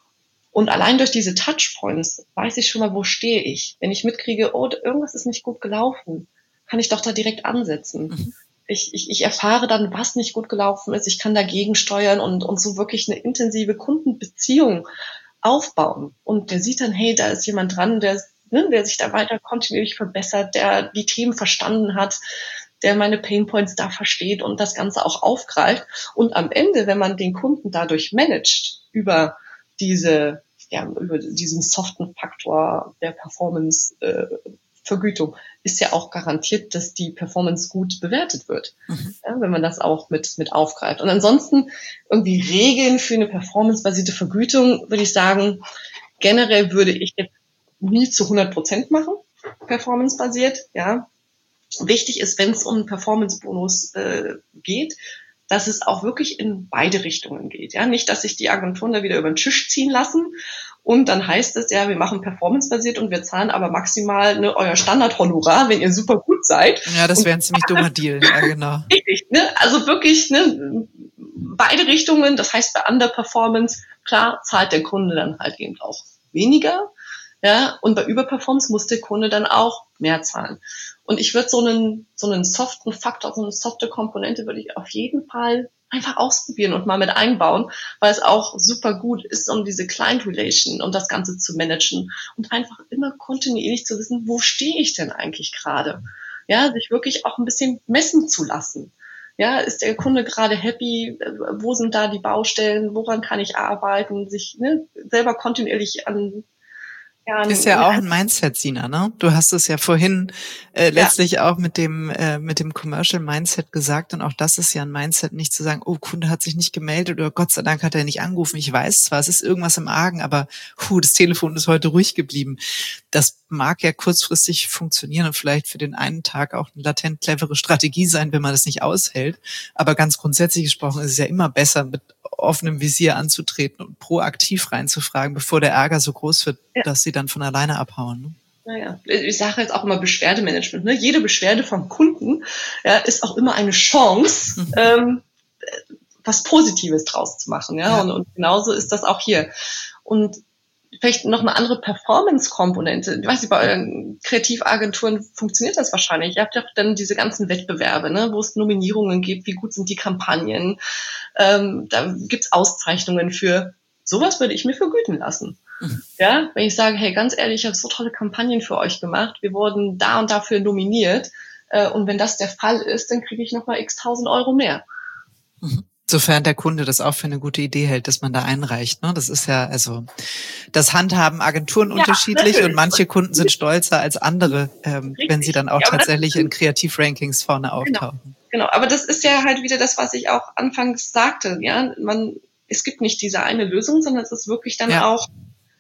Und allein durch diese Touchpoints weiß ich schon mal, wo stehe ich. Wenn ich mitkriege, oh, irgendwas ist nicht gut gelaufen, kann ich doch da direkt ansetzen. Mhm. Ich, ich, ich erfahre dann, was nicht gut gelaufen ist. Ich kann dagegen steuern und, und so wirklich eine intensive Kundenbeziehung aufbauen. Und der sieht dann, hey, da ist jemand dran, der, ne, der sich da weiter kontinuierlich verbessert, der die Themen verstanden hat, der meine Painpoints da versteht und das Ganze auch aufgreift. Und am Ende, wenn man den Kunden dadurch managt, über diese, ja, über diesen soften Faktor der Performance, äh, Vergütung, ist ja auch garantiert, dass die Performance gut bewertet wird, mhm. ja, wenn man das auch mit, mit aufgreift. Und ansonsten irgendwie Regeln für eine performancebasierte Vergütung, würde ich sagen, generell würde ich jetzt nie zu hundert Prozent machen, performancebasiert, ja. Wichtig ist, wenn es um einen Performance-Bonus äh, geht, dass es auch wirklich in beide Richtungen geht. Ja, nicht, dass sich die Agenturen da wieder über den Tisch ziehen lassen und dann heißt es, ja, wir machen performancebasiert und wir zahlen aber maximal ne, euer Standardhonorar, wenn ihr super gut seid. Ja, das wäre ein ziemlich dummer Deal, ja genau. Richtig, ne? Also wirklich ne, beide Richtungen, das heißt bei Underperformance, klar, zahlt der Kunde dann halt eben auch weniger, ja, und bei Überperformance muss der Kunde dann auch mehr zahlen. Und ich würde so einen, so einen soften Faktor, so eine softe Komponente würde ich auf jeden Fall einfach ausprobieren und mal mit einbauen, weil es auch super gut ist, um diese Client Relation und das Ganze zu managen und einfach immer kontinuierlich zu wissen, wo stehe ich denn eigentlich gerade? Ja, sich wirklich auch ein bisschen messen zu lassen. Ja, ist der Kunde gerade happy? Wo sind da die Baustellen? Woran kann ich arbeiten? Sich ne, selber kontinuierlich an Ja, ist ja auch ein Mindset, Sina, ne? Du hast es ja vorhin äh, letztlich ja. auch mit dem äh, mit dem Commercial Mindset gesagt und auch das ist ja ein Mindset, nicht zu sagen, oh, Kunde hat sich nicht gemeldet oder Gott sei Dank hat er nicht angerufen. Ich weiß zwar, es ist irgendwas im Argen, aber hu, das Telefon ist heute ruhig geblieben. Das mag ja kurzfristig funktionieren und vielleicht für den einen Tag auch eine latent clevere Strategie sein, wenn man das nicht aushält. Aber ganz grundsätzlich gesprochen ist es ja immer besser, mit offenem Visier anzutreten und proaktiv reinzufragen, bevor der Ärger so groß wird, ja. dass sie dann von alleine abhauen. Ne? Naja, ich sage jetzt auch immer Beschwerdemanagement. Ne? Jede Beschwerde vom Kunden ja, ist auch immer eine Chance, mhm. ähm, was Positives draus zu machen. Ja, ja. Und, und genauso ist das auch hier. Und vielleicht noch eine andere Performance-Komponente. Ich weiß nicht, bei euren Kreativagenturen funktioniert das wahrscheinlich. Ihr habt ja dann diese ganzen Wettbewerbe, ne, wo es Nominierungen gibt, wie gut sind die Kampagnen. Ähm, da gibt's Auszeichnungen für. Sowas würde ich mir vergüten lassen. Mhm. Ja, wenn ich sage, hey, ganz ehrlich, ich habe so tolle Kampagnen für euch gemacht. Wir wurden da und dafür nominiert. Äh, und wenn das der Fall ist, dann kriege ich nochmal x tausend Euro mehr. Mhm. Sofern der Kunde das auch für eine gute Idee hält, dass man da einreicht. Ne? Das ist ja, also das handhaben Agenturen ja, unterschiedlich natürlich. Und manche Kunden sind stolzer als andere, ähm, wenn sie dann auch ja, tatsächlich in Kreativrankings vorne auftauchen. Genau, genau, aber das ist ja halt wieder das, was ich auch anfangs sagte. Ja, man, es gibt nicht diese eine Lösung, sondern es ist wirklich dann ja. auch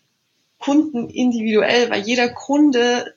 kundenindividuell, weil jeder Kunde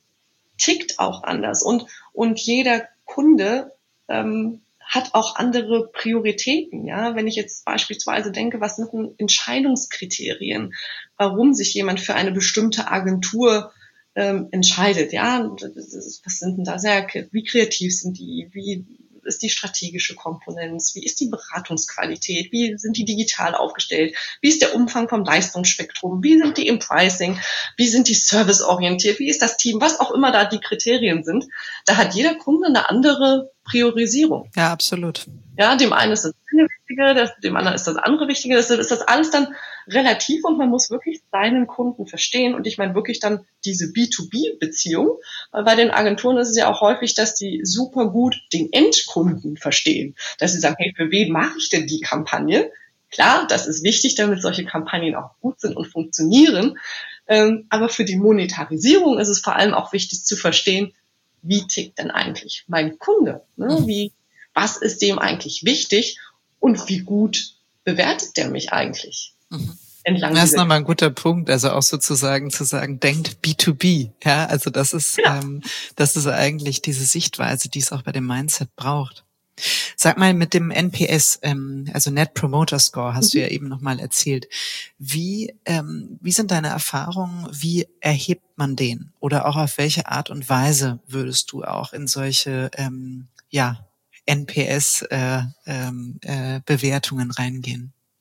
tickt auch anders und und jeder Kunde ähm, hat auch andere Prioritäten, ja. Wenn ich jetzt beispielsweise denke, was sind denn Entscheidungskriterien, warum sich jemand für eine bestimmte Agentur ähm, entscheidet, ja. Was sind denn da sehr, wie kreativ sind die, wie ist die strategische Komponenz, wie ist die Beratungsqualität, wie sind die digital aufgestellt, wie ist der Umfang vom Leistungsspektrum, wie sind die im Pricing, wie sind die serviceorientiert, wie ist das Team, was auch immer da die Kriterien sind. Da hat jeder Kunde eine andere Priorisierung. Ja, absolut. Ja, dem einen ist das eine wichtige, dem anderen ist das andere wichtige. Deshalb ist das alles dann relativ und man muss wirklich seinen Kunden verstehen. Und ich meine wirklich dann diese B zwei B-Beziehung, weil bei den Agenturen ist es ja auch häufig, dass die super gut den Endkunden verstehen. Dass sie sagen, hey, für wen mache ich denn die Kampagne? Klar, das ist wichtig, damit solche Kampagnen auch gut sind und funktionieren. Ähm, aber für die Monetarisierung ist es vor allem auch wichtig zu verstehen, wie tickt denn eigentlich mein Kunde? Ne? Wie, was ist dem eigentlich wichtig und wie gut bewertet der mich eigentlich? Mhm. Entlang das ist nochmal ein guter Punkt, also auch sozusagen zu sagen, denkt B zwei B, ja, also das ist, ja. ähm, das ist eigentlich diese Sichtweise, die es auch bei dem Mindset braucht. Sag mal, mit dem N P S, ähm, also Net Promoter Score, hast mhm. du ja eben nochmal erzählt. Wie, ähm, wie sind deine Erfahrungen? Wie erhebt man den? Oder auch auf welche Art und Weise würdest du auch in solche, ähm, ja, N P S äh, ähm, äh, Bewertungen reingehen?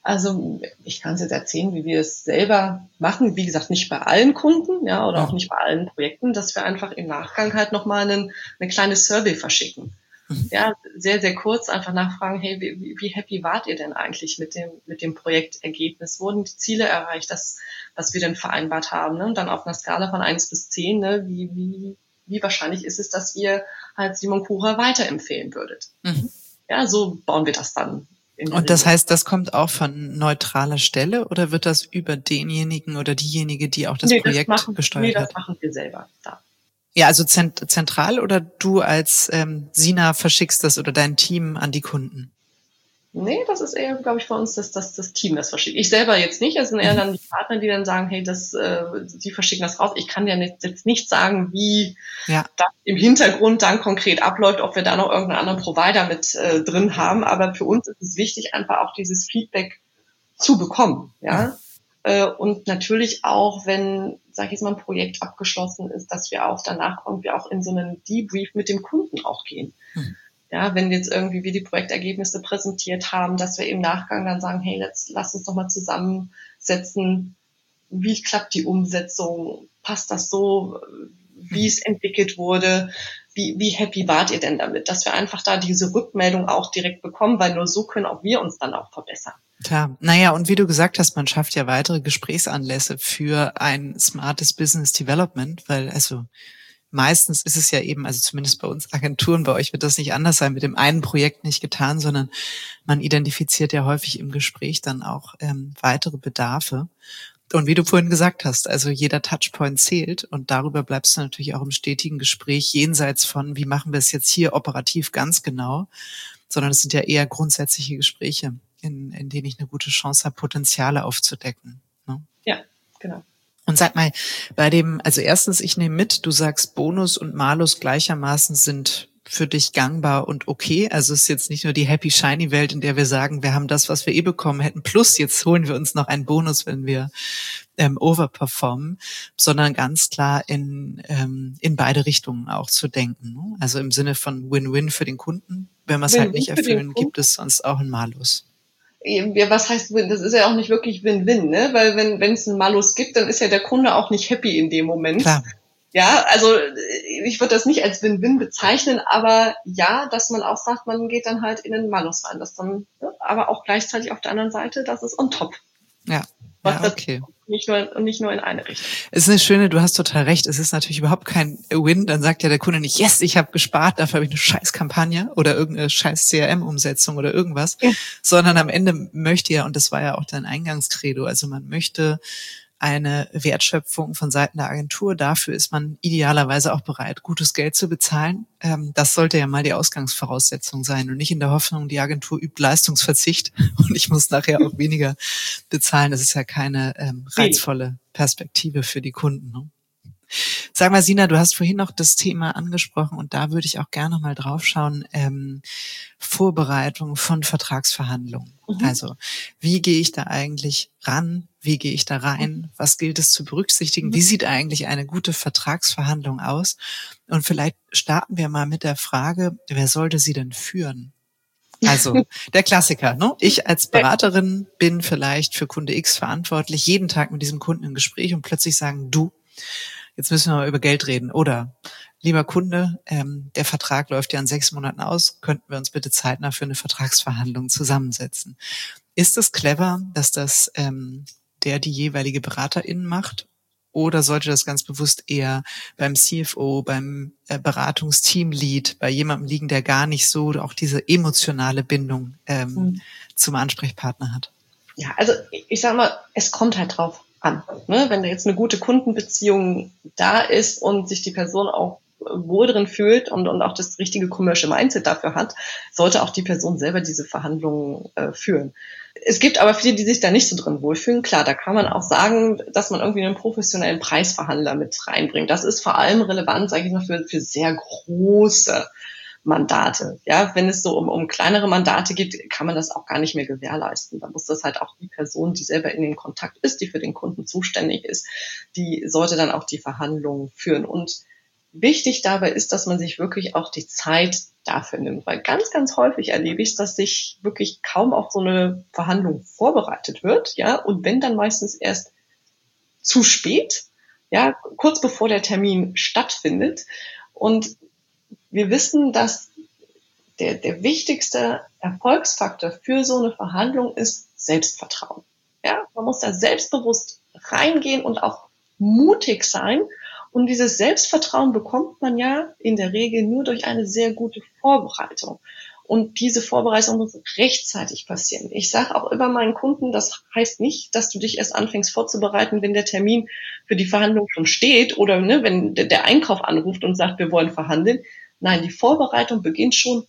Also ich kann es jetzt erzählen, wie wir es selber machen. Wie gesagt, nicht bei allen Kunden, ja, oder auch nicht bei allen Projekten, dass wir einfach im Nachgang halt nochmal einen, eine kleine Survey verschicken. Ja, sehr, sehr kurz einfach nachfragen, hey, wie, wie happy wart ihr denn eigentlich mit dem, mit dem Projektergebnis? Wurden die Ziele erreicht, das, was wir denn vereinbart haben? Ne? Und dann auf einer Skala von eins bis zehn, ne, wie, wie, wie wahrscheinlich ist es, dass ihr halt Simon Kucher weiterempfehlen würdet? Mhm. Ja, so bauen wir das dann. Und das heißt, das kommt auch von neutraler Stelle oder wird das über denjenigen oder diejenige, die auch das nee, Projekt das machen, besteuert nee, hat? das machen wir selber da. Ja, also zent- zentral oder du als ähm, Sina verschickst das oder dein Team an die Kunden? Nee, das ist eher, glaube ich, bei uns, dass das, das Team das verschickt. Ich selber jetzt nicht, es sind eher dann die Partner, die dann sagen, hey, das, äh, die verschicken das raus. Ich kann dir nicht, jetzt nicht sagen, wie ja. das im Hintergrund dann konkret abläuft, ob wir da noch irgendeinen anderen Provider mit äh, drin haben. Aber für uns ist es wichtig, einfach auch dieses Feedback zu bekommen, ja. Mhm. Und natürlich auch, wenn, sag ich jetzt mal, ein Projekt abgeschlossen ist, dass wir auch danach irgendwie auch in so einen Debrief mit dem Kunden auch gehen. Mhm. Ja, wenn jetzt irgendwie wir die Projektergebnisse präsentiert haben, dass wir im Nachgang dann sagen, hey, let's, lass uns doch mal zusammensetzen. Wie klappt die Umsetzung? Passt das so, wie es entwickelt wurde? Wie, wie happy wart ihr denn damit? Dass wir einfach da diese Rückmeldung auch direkt bekommen, weil nur so können auch wir uns dann auch verbessern. Klar. Naja, und wie du gesagt hast, man schafft ja weitere Gesprächsanlässe für ein smartes Business Development, weil also meistens ist es ja eben, also zumindest bei uns Agenturen, bei euch wird das nicht anders sein, mit dem einen Projekt nicht getan, sondern man identifiziert ja häufig im Gespräch dann auch ähm, weitere Bedarfe. Und wie du vorhin gesagt hast, also jeder Touchpoint zählt und darüber bleibst du natürlich auch im stetigen Gespräch jenseits von, wie machen wir es jetzt hier operativ ganz genau, sondern es sind ja eher grundsätzliche Gespräche, in, in denen ich eine gute Chance habe, Potenziale aufzudecken. Ne? Ja, genau. Und sag mal, bei dem, also erstens, ich nehme mit, du sagst, Bonus und Malus gleichermaßen sind für dich gangbar und okay. Also es ist jetzt nicht nur die Happy Shiny Welt, in der wir sagen, wir haben das, was wir eh bekommen hätten, plus jetzt holen wir uns noch einen Bonus, wenn wir ähm, overperformen, sondern ganz klar in ähm, in beide Richtungen auch zu denken. Ne? Also im Sinne von Win-Win für den Kunden. Wenn wir es halt nicht erfüllen, gibt es sonst auch einen Malus. Ja, was heißt Win? Das ist ja auch nicht wirklich Win-Win, ne? Weil wenn wenn es einen Malus gibt, dann ist ja der Kunde auch nicht happy in dem Moment. Klar. Ja, also ich würde das nicht als Win-Win bezeichnen, aber ja, dass man auch sagt, man geht dann halt in den Malus rein. Das dann, ja, aber auch gleichzeitig auf der anderen Seite, das ist on top. Ja, Was ja okay. Nicht nur, nicht nur in eine Richtung. Es ist eine schöne, du hast total recht, es ist natürlich überhaupt kein Win, dann sagt ja der Kunde nicht, yes, ich habe gespart, dafür habe ich eine scheiß Kampagne oder irgendeine scheiß C R M-Umsetzung oder irgendwas, ja. Sondern am Ende möchte ja, und das war ja auch dein Eingangskredo, also man möchte eine Wertschöpfung von Seiten der Agentur. Dafür ist man idealerweise auch bereit, gutes Geld zu bezahlen. Ähm, das sollte ja mal die Ausgangsvoraussetzung sein und nicht in der Hoffnung, die Agentur übt Leistungsverzicht und ich muss nachher auch weniger bezahlen. Das ist ja keine ähm, reizvolle Perspektive für die Kunden. Ne? Sag mal, Sina, du hast vorhin noch das Thema angesprochen und da würde ich auch gerne noch mal drauf schauen, ähm, Vorbereitung von Vertragsverhandlungen. Mhm. Also, wie gehe ich da eigentlich ran? Wie gehe ich da rein? Was gilt es zu berücksichtigen? Wie sieht eigentlich eine gute Vertragsverhandlung aus? Und vielleicht starten wir mal mit der Frage, wer sollte sie denn führen? Also der Klassiker, ne? Ich als Beraterin bin vielleicht für Kunde X verantwortlich, jeden Tag mit diesem Kunden im Gespräch und plötzlich sagen, du, jetzt müssen wir mal über Geld reden. Oder, lieber Kunde, ähm, der Vertrag läuft ja in sechs Monaten aus, könnten wir uns bitte zeitnah für eine Vertragsverhandlung zusammensetzen. Ist es clever, dass das ähm, der die jeweilige Beraterin macht? Oder sollte das ganz bewusst eher beim C F O, beim äh, Beratungsteamlead, bei jemandem liegen, der gar nicht so auch diese emotionale Bindung ähm, mhm. zum Ansprechpartner hat? Ja, also ich sag mal, es kommt halt drauf an. Ne? Wenn da jetzt eine gute Kundenbeziehung da ist und sich die Person auch wohl drin fühlt und, und auch das richtige Commercial Mindset dafür hat, sollte auch die Person selber diese Verhandlungen äh, führen. Es gibt aber viele, die sich da nicht so drin wohlfühlen. Klar, da kann man auch sagen, dass man irgendwie einen professionellen Preisverhandler mit reinbringt. Das ist vor allem relevant, sage ich mal, für, für sehr große Mandate. Ja, wenn es so um, um kleinere Mandate geht, kann man das auch gar nicht mehr gewährleisten. Da muss das halt auch die Person, die selber in dem Kontakt ist, die für den Kunden zuständig ist, die sollte dann auch die Verhandlungen führen. Und wichtig dabei ist, dass man sich wirklich auch die Zeit dafür nimmt, weil ganz, ganz häufig erlebe ich, dass sich wirklich kaum auf so eine Verhandlung vorbereitet wird, ja, und wenn dann meistens erst zu spät, ja, kurz bevor der Termin stattfindet. Und wir wissen, dass der, der wichtigste Erfolgsfaktor für so eine Verhandlung ist Selbstvertrauen. Ja, man muss da selbstbewusst reingehen und auch mutig sein. Und dieses Selbstvertrauen bekommt man ja in der Regel nur durch eine sehr gute Vorbereitung. Und diese Vorbereitung muss rechtzeitig passieren. Ich sage auch immer meinen Kunden, das heißt nicht, dass du dich erst anfängst vorzubereiten, wenn der Termin für die Verhandlung schon steht oder ne, wenn der Einkauf anruft und sagt, wir wollen verhandeln. Nein, die Vorbereitung beginnt schon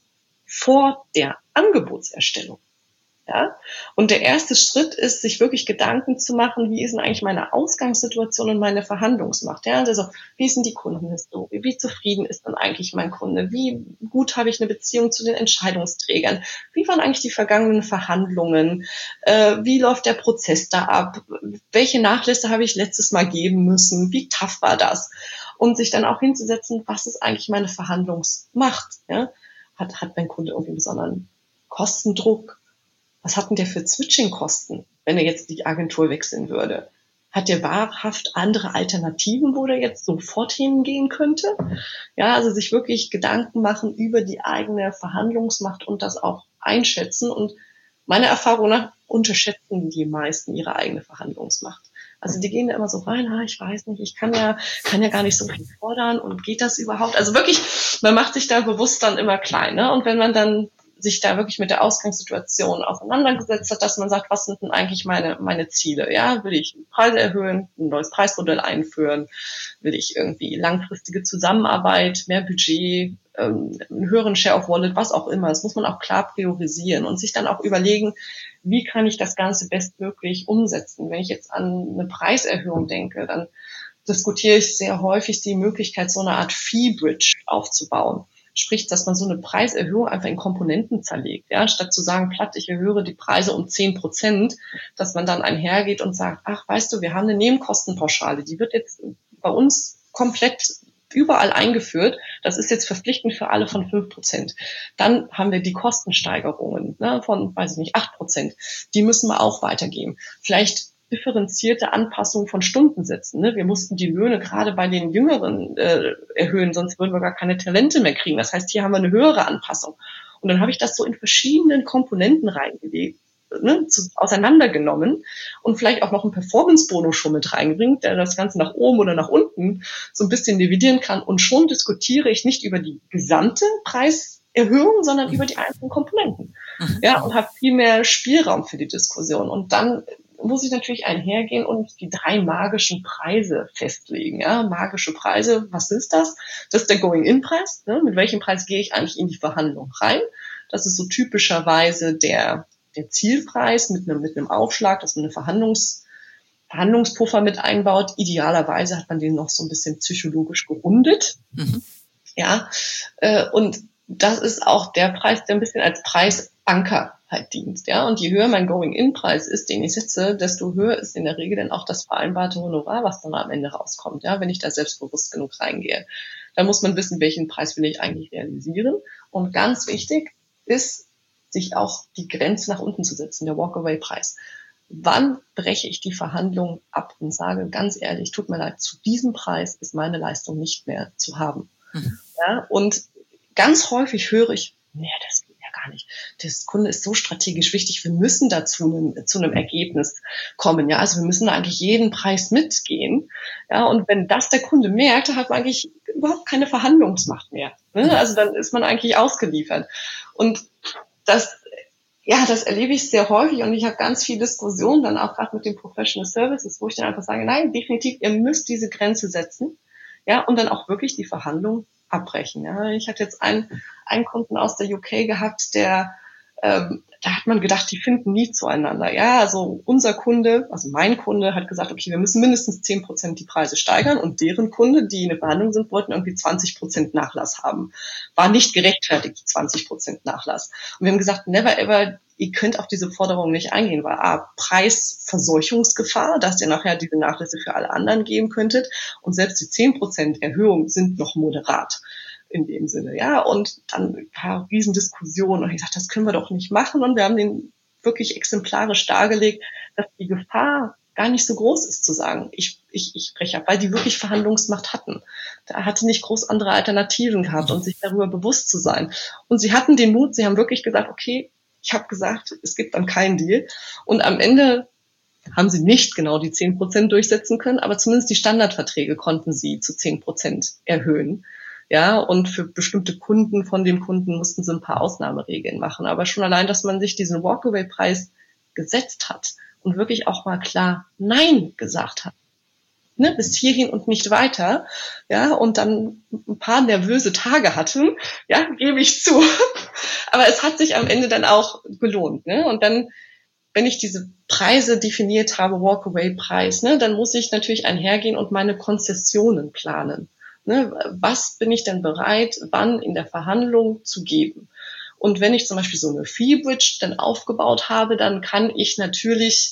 vor der Angebotserstellung. Ja? Und der erste Schritt ist, sich wirklich Gedanken zu machen, wie ist denn eigentlich meine Ausgangssituation und meine Verhandlungsmacht? Ja? Also, wie ist denn die Kundenhistorie? Wie zufrieden ist denn eigentlich mein Kunde? Wie gut habe ich eine Beziehung zu den Entscheidungsträgern? Wie waren eigentlich die vergangenen Verhandlungen? Äh, wie läuft der Prozess da ab? Welche Nachlässe habe ich letztes Mal geben müssen? Wie tough war das? Und sich dann auch hinzusetzen, was ist eigentlich meine Verhandlungsmacht? Ja? Hat, hat mein Kunde irgendwie einen besonderen Kostendruck? Was hat denn der für Switching-Kosten, wenn er jetzt die Agentur wechseln würde? Hat der wahrhaft andere Alternativen, wo der jetzt sofort hingehen könnte? Ja, also sich wirklich Gedanken machen über die eigene Verhandlungsmacht und das auch einschätzen. Und meiner Erfahrung nach unterschätzen die meisten ihre eigene Verhandlungsmacht. Also die gehen da immer so rein, ah, ich weiß nicht, ich kann ja, kann ja gar nicht so viel fordern und geht das überhaupt? Also wirklich, man macht sich da bewusst dann immer klein, ne? Und wenn man dann sich da wirklich mit der Ausgangssituation auseinandergesetzt hat, dass man sagt, was sind denn eigentlich meine meine Ziele? Ja, will ich Preise erhöhen, ein neues Preismodell einführen? Will ich irgendwie langfristige Zusammenarbeit, mehr Budget, ähm, einen höheren Share of Wallet, was auch immer? Das muss man auch klar priorisieren und sich dann auch überlegen, wie kann ich das Ganze bestmöglich umsetzen? Wenn ich jetzt an eine Preiserhöhung denke, dann diskutiere ich sehr häufig die Möglichkeit, so eine Art Fee-Bridge aufzubauen. Sprich, dass man so eine Preiserhöhung einfach in Komponenten zerlegt. Ja, statt zu sagen, platt, ich erhöhe die Preise um zehn Prozent, dass man dann einhergeht und sagt, ach, weißt du, wir haben eine Nebenkostenpauschale, die wird jetzt bei uns komplett überall eingeführt. Das ist jetzt verpflichtend für alle von fünf Prozent. Dann haben wir die Kostensteigerungen ne, von, weiß ich nicht, acht Prozent. Die müssen wir auch weitergeben. Vielleicht differenzierte Anpassung von Stundensätzen. Ne? Wir mussten die Löhne gerade bei den Jüngeren äh, erhöhen, sonst würden wir gar keine Talente mehr kriegen. Das heißt, hier haben wir eine höhere Anpassung. Und dann habe ich das so in verschiedenen Komponenten reingelegt, ne, zu, auseinandergenommen und vielleicht auch noch einen Performance-Bonus schon mit reinbringt, der das Ganze nach oben oder nach unten so ein bisschen dividieren kann. Und schon diskutiere ich nicht über die gesamte Preiserhöhung, sondern über die einzelnen Komponenten. Ja, und habe viel mehr Spielraum für die Diskussion. Und dann muss ich natürlich einhergehen und die drei magischen Preise festlegen. Ja, magische Preise, was ist das? Das ist der Going-In-Preis. Ne? Mit welchem Preis gehe ich eigentlich in die Verhandlung rein? Das ist so typischerweise der, der Zielpreis mit einem, mit einem Aufschlag, dass man eine Verhandlungs, Verhandlungspuffer mit einbaut. Idealerweise hat man den noch so ein bisschen psychologisch gerundet. Mhm. Ja, äh, und das ist auch der Preis, der ein bisschen als Preisanker halt dient, ja. Und je höher mein Going-In-Preis ist, den ich setze, desto höher ist in der Regel dann auch das vereinbarte Honorar, was dann am Ende rauskommt, ja, wenn ich da selbstbewusst genug reingehe. Dann muss man wissen, welchen Preis will ich eigentlich realisieren. Und ganz wichtig ist, sich auch die Grenze nach unten zu setzen, der Walkaway-Preis. Wann breche ich die Verhandlung ab und sage, ganz ehrlich, tut mir leid, zu diesem Preis ist meine Leistung nicht mehr zu haben. Mhm. Ja, und ganz häufig höre ich, nee, das geht ja gar nicht. Das Kunde ist so strategisch wichtig, wir müssen da zu einem, zu einem Ergebnis kommen. Ja, also wir müssen da eigentlich jeden Preis mitgehen. Ja, und wenn das der Kunde merkt, dann hat man eigentlich überhaupt keine Verhandlungsmacht mehr. Ne? Also dann ist man eigentlich ausgeliefert. Und das, ja, das erlebe ich sehr häufig und ich habe ganz viel Diskussionen dann auch gerade mit den Professional Services, wo ich dann einfach sage, nein, definitiv, ihr müsst diese Grenze setzen. Ja, und dann auch wirklich die Verhandlung abbrechen. Ja, ich hatte jetzt einen, einen Kunden aus der U K gehabt, der, ähm, da hat man gedacht, die finden nie zueinander. Ja, also unser Kunde, also mein Kunde hat gesagt, okay, wir müssen mindestens zehn Prozent die Preise steigern und deren Kunde, die in der Verhandlung sind, wollten irgendwie zwanzig Prozent Nachlass haben. War nicht gerechtfertigt, zwanzig Prozent Nachlass. Und wir haben gesagt, never ever, ihr könnt auf diese Forderung nicht eingehen, weil A, Preisverseuchungsgefahr, dass ihr nachher diese Nachlässe für alle anderen geben könntet und selbst die zehn Prozent Erhöhung sind noch moderat in dem Sinne, ja, und dann ein paar Riesendiskussionen und ich sagte, das können wir doch nicht machen und wir haben den wirklich exemplarisch dargelegt, dass die Gefahr gar nicht so groß ist zu sagen, ich, ich, ich breche ab, weil die wirklich Verhandlungsmacht hatten. Da hatte nicht groß andere Alternativen gehabt und sich darüber bewusst zu sein. Und sie hatten den Mut, sie haben wirklich gesagt, okay, ich habe gesagt, es gibt dann keinen Deal. Und am Ende haben sie nicht genau die zehn Prozent durchsetzen können, aber zumindest die Standardverträge konnten sie zu zehn Prozent erhöhen. Ja, und für bestimmte Kunden von dem Kunden mussten sie ein paar Ausnahmeregeln machen. Aber schon allein, dass man sich diesen Walkaway-Preis gesetzt hat und wirklich auch mal klar Nein gesagt hat. Ne, bis hierhin und nicht weiter. Ja, und dann ein paar nervöse Tage hatten, ja, gebe ich zu. Aber es hat sich am Ende dann auch gelohnt. Ne? Und dann, wenn ich diese Preise definiert habe, Walkaway-Preis, ne, dann muss ich natürlich einhergehen und meine Konzessionen planen. Ne, was bin ich denn bereit, wann in der Verhandlung zu geben? Und wenn ich zum Beispiel so eine Fee-Bridge dann aufgebaut habe, dann kann ich natürlich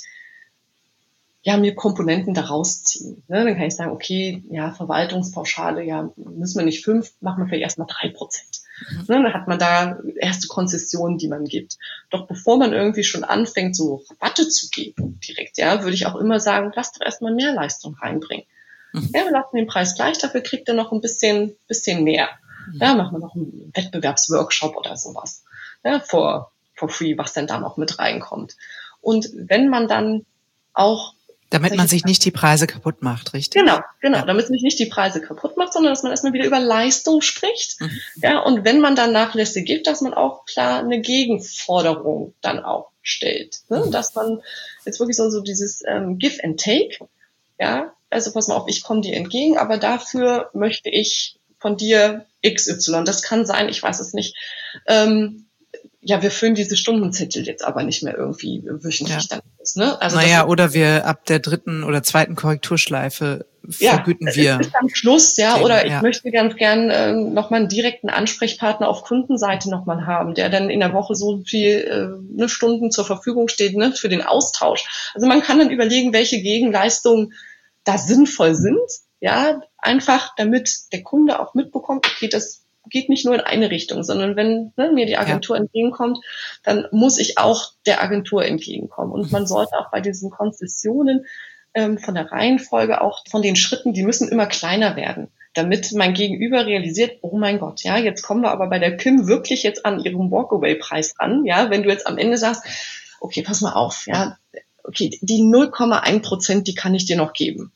ja mir Komponenten daraus ziehen. Ne, dann kann ich sagen, okay, ja, Verwaltungspauschale, ja, müssen wir nicht fünf, machen wir vielleicht erstmal drei Prozent. Mhm. Ne, dann hat man da erste Konzessionen, die man gibt. Doch bevor man irgendwie schon anfängt, so Rabatte zu geben direkt, ja, würde ich auch immer sagen, lass doch erstmal mehr Leistung reinbringen. Mhm. Ja, wir lassen den Preis gleich, dafür kriegt er noch ein bisschen, bisschen mehr. Mhm. Ja, machen wir noch einen Wettbewerbsworkshop oder sowas. Ja, for, for free, was denn da noch mit reinkommt. Und wenn man dann auch damit man sich nicht die Preise kaputt macht, richtig? Genau, genau, ja. Damit man sich nicht die Preise kaputt macht, sondern dass man erstmal wieder über Leistung spricht. Mhm. Ja, und wenn man dann Nachlässe gibt, dass man auch klar eine Gegenforderung dann auch stellt. Ne? Mhm. Dass man jetzt wirklich so, so dieses ähm, Give and Take, ja, also pass mal auf, ich komme dir entgegen, aber dafür möchte ich von dir X Y. Das kann sein, ich weiß es nicht. Ähm, ja, wir füllen diese Stundenzettel jetzt aber nicht mehr irgendwie wöchentlich ja. dann aus. Ne? Also naja, oder wir ab der dritten oder zweiten Korrekturschleife vergüten ja, wir. Ist am Schluss, ja, Themen, oder ich ja. möchte ganz gern äh, nochmal einen direkten Ansprechpartner auf Kundenseite nochmal haben, der dann in der Woche so viel äh, ne, Stunden zur Verfügung steht, ne, für den Austausch. Also man kann dann überlegen, welche Gegenleistungen da sinnvoll sind, ja, einfach damit der Kunde auch mitbekommt, okay, das geht nicht nur in eine Richtung, sondern wenn ne, mir die Agentur ja. entgegenkommt, dann muss ich auch der Agentur entgegenkommen. Und man sollte auch bei diesen Konzessionen ähm, von der Reihenfolge auch von den Schritten, die müssen immer kleiner werden, damit mein Gegenüber realisiert, oh mein Gott, ja, jetzt kommen wir aber bei der Kim wirklich jetzt an ihrem Walkaway-Preis an, ja, wenn du jetzt am Ende sagst, okay, pass mal auf, ja, okay, die null Komma eins Prozent, die kann ich dir noch geben.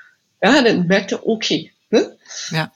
Ja, dann merkt er, okay, ne? Ja.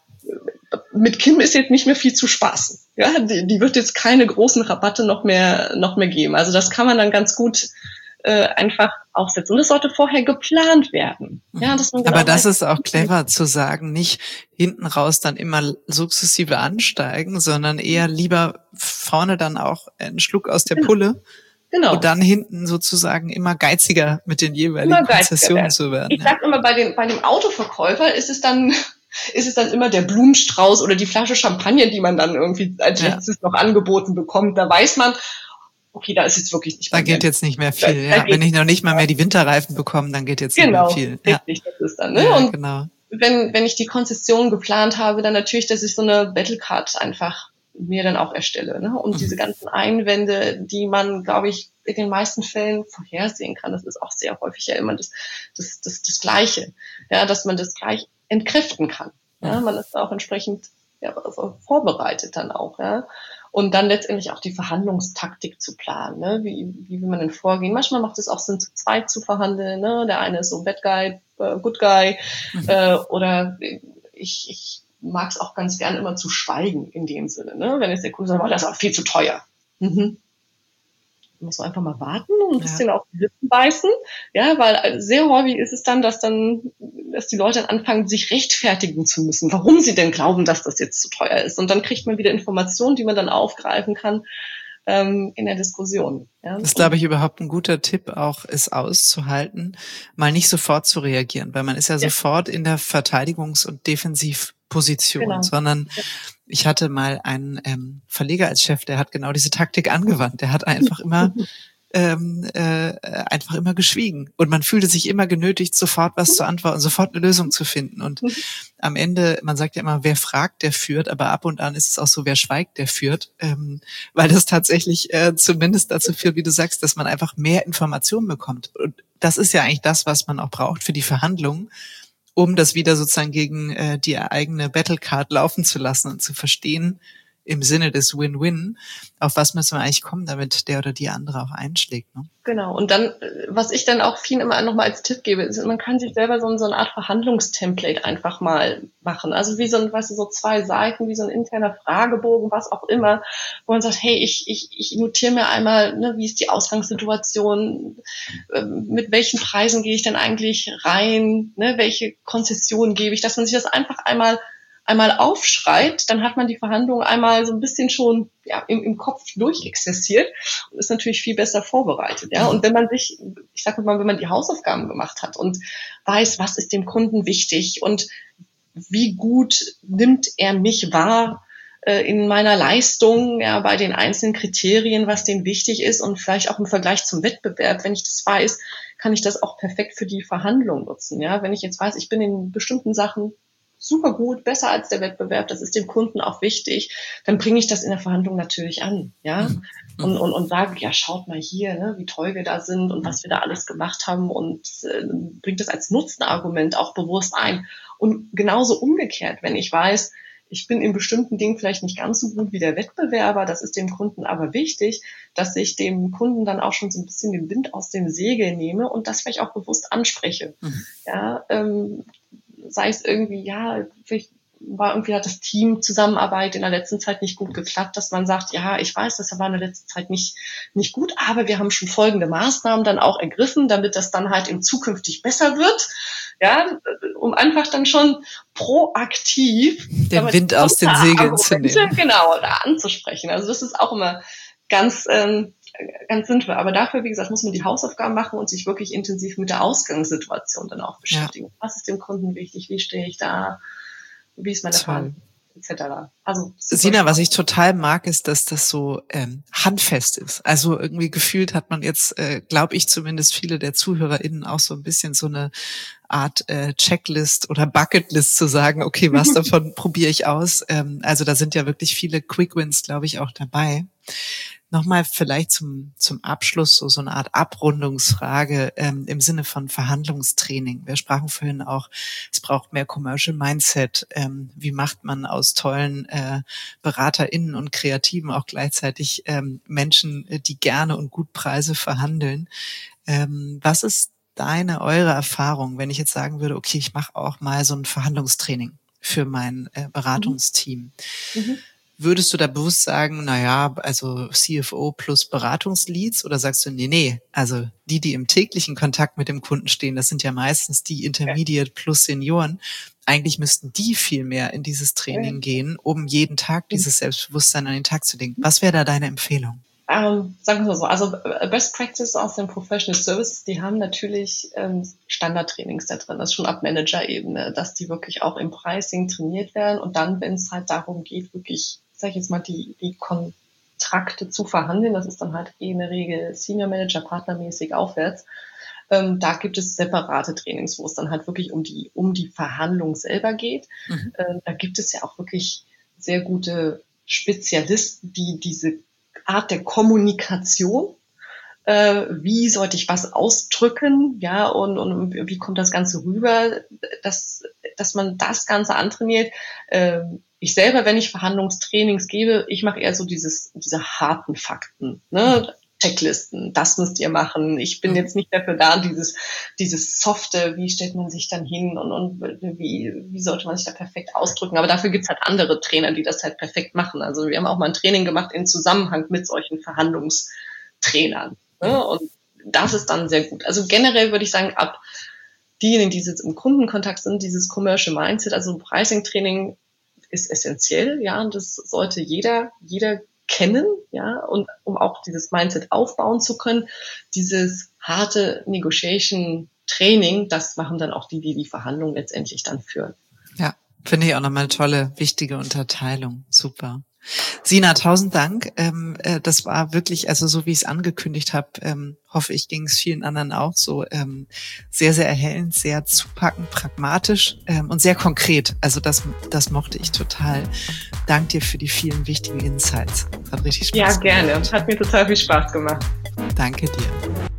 Mit Kim ist jetzt nicht mehr viel zu spaßen. Ja, die, die wird jetzt keine großen Rabatte noch mehr, noch mehr geben. Also das kann man dann ganz gut äh, einfach aufsetzen. Und das sollte vorher geplant werden. Ja, dass man genau aber das weiß, ist auch clever zu sagen, nicht hinten raus dann immer sukzessive ansteigen, sondern eher lieber vorne dann auch einen Schluck aus der genau. Pulle. Genau. Und dann hinten sozusagen immer geiziger mit den jeweiligen Konzessionen zu werden. Ich sag immer, bei dem, bei dem Autoverkäufer ist es dann, ist es dann immer der Blumenstrauß oder die Flasche Champagner, die man dann irgendwie als ja. letztes noch angeboten bekommt. Da weiß man, okay, da ist jetzt wirklich nicht mehr. Da geht mehr. jetzt nicht mehr viel. Da, ja. da Wenn ich noch nicht mal mehr die Winterreifen bekomme, dann geht jetzt genau, nicht mehr viel. Genau, richtig, ja. das ist dann. Ne? Ja, und genau. wenn, wenn ich die Konzession geplant habe, dann natürlich, dass ich so eine Battlecard einfach mir dann auch erstelle. Ne? Und mhm. diese ganzen Einwände, die man, glaube ich, in den meisten Fällen vorhersehen kann, das ist auch sehr häufig ja immer das, das, das, das Gleiche. Ja, dass man das gleich entkräften kann. Ja? Man ist auch entsprechend ja, vorbereitet dann auch. Ja? Und dann letztendlich auch die Verhandlungstaktik zu planen. Ne? Wie, wie will man denn vorgehen? Manchmal macht es auch Sinn, zu zweit zu verhandeln. Ne? Der eine ist so Bad Guy, äh, Good Guy. Mhm. Äh, oder ich, ich mag es auch ganz gern immer zu schweigen in dem Sinne. Ne? Wenn jetzt der Kunde sagt, oh, das ist aber viel zu teuer. Mhm. Man muss einfach mal warten und ein bisschen ja. auf die Lippen beißen. Ja, weil sehr häufig ist es dann, dass dann, dass die Leute dann anfangen, sich rechtfertigen zu müssen, warum sie denn glauben, dass das jetzt zu teuer ist. Und dann kriegt man wieder Informationen, die man dann aufgreifen kann ähm, in der Diskussion. Ja? Das ist, glaube ich, überhaupt ein guter Tipp, auch es auszuhalten, mal nicht sofort zu reagieren, weil man ist ja, ja. sofort in der Verteidigungs- und Defensiv Position, Genau. sondern ich hatte mal einen ähm, Verleger als Chef, der hat genau diese Taktik angewandt. Der hat einfach immer ähm, äh, einfach immer geschwiegen und man fühlte sich immer genötigt, sofort was zu antworten, sofort eine Lösung zu finden. Und am Ende, man sagt ja immer, wer fragt, der führt, aber ab und an ist es auch so, wer schweigt, der führt, ähm, weil das tatsächlich äh, zumindest dazu führt, wie du sagst, dass man einfach mehr Informationen bekommt. Und das ist ja eigentlich das, was man auch braucht für die Verhandlungen, um das wieder sozusagen gegen äh, die eigene Battlecard laufen zu lassen und zu verstehen, im Sinne des Win-Win, auf was müssen wir eigentlich kommen, damit der oder die andere auch einschlägt. Ne? Genau. Und dann, was ich dann auch vielen immer nochmal als Tipp gebe, ist, man kann sich selber so, so eine Art Verhandlungstemplate einfach mal machen. Also wie so ein, weißt du, so zwei Seiten, wie so ein interner Fragebogen, was auch immer, wo man sagt, hey, ich, ich, ich notiere mir einmal, ne, wie ist die Ausgangssituation, äh, mit welchen Preisen gehe ich denn eigentlich rein, ne, welche Konzessionen gebe ich, dass man sich das einfach einmal einmal aufschreibt, dann hat man die Verhandlungen einmal so ein bisschen schon ja, im, im Kopf durchexerziert und ist natürlich viel besser vorbereitet. Ja, und wenn man sich, ich sag mal, wenn man die Hausaufgaben gemacht hat und weiß, was ist dem Kunden wichtig und wie gut nimmt er mich wahr äh, in meiner Leistung, ja, bei den einzelnen Kriterien, was dem wichtig ist und vielleicht auch im Vergleich zum Wettbewerb, wenn ich das weiß, kann ich das auch perfekt für die Verhandlung nutzen. Ja, wenn ich jetzt weiß, ich bin in bestimmten Sachen super gut, besser als der Wettbewerb, das ist dem Kunden auch wichtig, dann bringe ich das in der Verhandlung natürlich an, ja, und, und, und sage, ja, schaut mal hier, ne, wie toll wir da sind und was wir da alles gemacht haben und äh, bringt das als Nutzenargument auch bewusst ein. Und genauso umgekehrt, wenn ich weiß, ich bin in bestimmten Dingen vielleicht nicht ganz so gut wie der Wettbewerber, das ist dem Kunden aber wichtig, dass ich dem Kunden dann auch schon so ein bisschen den Wind aus dem Segel nehme und das vielleicht auch bewusst anspreche, mhm. ja, ähm, sei es irgendwie, ja, vielleicht war irgendwie hat das Team Zusammenarbeit in der letzten Zeit nicht gut geklappt, dass man sagt, ja, ich weiß, das war in der letzten Zeit nicht nicht gut, aber wir haben schon folgende Maßnahmen dann auch ergriffen, damit das dann halt im zukünftig besser wird, ja, um einfach dann schon proaktiv den Wind aus den Segeln zu nehmen. Genau, da anzusprechen. Also das ist auch immer ganz ähm, ganz sinnvoll. Aber dafür, wie gesagt, muss man die Hausaufgaben machen und sich wirklich intensiv mit der Ausgangssituation dann auch beschäftigen. Ja. Was ist dem Kunden wichtig? Wie stehe ich da? Wie ist meine Verhandlung? et cetera. Also Sina, was ich total mag, ist, dass das so ähm, handfest ist. Also irgendwie gefühlt hat man jetzt, äh, glaube ich zumindest, viele der ZuhörerInnen auch so ein bisschen so eine Art äh, Checklist oder Bucketlist zu sagen, okay, was davon probiere ich aus. Ähm, also da sind ja wirklich viele Quick Wins, glaube ich, auch dabei. Nochmal vielleicht zum zum Abschluss so so eine Art Abrundungsfrage ähm, im Sinne von Verhandlungstraining. Wir sprachen vorhin auch, es braucht mehr Commercial Mindset. Ähm, wie macht man aus tollen äh, BeraterInnen und Kreativen auch gleichzeitig ähm, Menschen, die gerne und gut Preise verhandeln? Ähm, was ist deine, eure Erfahrung, wenn ich jetzt sagen würde, okay, ich mache auch mal so ein Verhandlungstraining für mein äh, Beratungsteam? Mhm. Mhm. Würdest du da bewusst sagen, na ja, also C F O plus Beratungsleads, oder sagst du, nee, nee, also die, die im täglichen Kontakt mit dem Kunden stehen, das sind ja meistens die Intermediate plus Senioren. Eigentlich müssten die viel mehr in dieses Training gehen, um jeden Tag dieses Selbstbewusstsein an den Tag zu legen. Was wäre da deine Empfehlung? Ähm, sagen wir mal so, also Best Practice aus den Professional Services, die haben natürlich ähm, Standardtrainings da drin, das ist schon ab Manager-Ebene, dass die wirklich auch im Pricing trainiert werden und dann, wenn es halt darum geht, wirklich, sag ich jetzt mal, die, die Kontrakte zu verhandeln, das ist dann halt eh in der Regel Senior Manager, partnermäßig aufwärts, ähm, da gibt es separate Trainings, wo es dann halt wirklich um die, um die Verhandlung selber geht. Mhm. Äh, da gibt es ja auch wirklich sehr gute Spezialisten, die diese Art der Kommunikation, äh, wie sollte ich was ausdrücken, ja, und, und wie kommt das Ganze rüber, dass, dass man das Ganze antrainiert. Äh, ich selber, wenn ich Verhandlungstrainings gebe, ich mache eher so dieses, diese harten Fakten, ne, Checklisten, das müsst ihr machen. Ich bin jetzt nicht dafür da, dieses, dieses softe, wie stellt man sich dann hin und, und wie, wie sollte man sich da perfekt ausdrücken. Aber dafür gibt's halt andere Trainer, die das halt perfekt machen. Also wir haben auch mal ein Training gemacht in Zusammenhang mit solchen Verhandlungstrainern. Ne? Und das ist dann sehr gut. Also generell würde ich sagen, ab diejenigen, die jetzt im Kundenkontakt sind, dieses Commercial Mindset, also Pricing-Training ist essentiell, ja, und das sollte jeder, jeder kennen, ja, und um auch dieses Mindset aufbauen zu können, dieses harte Negotiation Training, das machen dann auch die, die die Verhandlungen letztendlich dann führen. Ja, Finde ich auch nochmal eine tolle, wichtige Unterteilung. Super. Sina, tausend Dank. Ähm, äh, das war wirklich, also so wie ich es angekündigt habe, ähm, hoffe ich, ging es vielen anderen auch so, ähm, sehr, sehr erhellend, sehr zupackend, pragmatisch ähm, und sehr konkret. Also das, das mochte ich total. Dank dir für die vielen wichtigen Insights. Hat richtig Spaß Ja, gemacht. gerne. Hat mir total viel Spaß gemacht. Danke dir.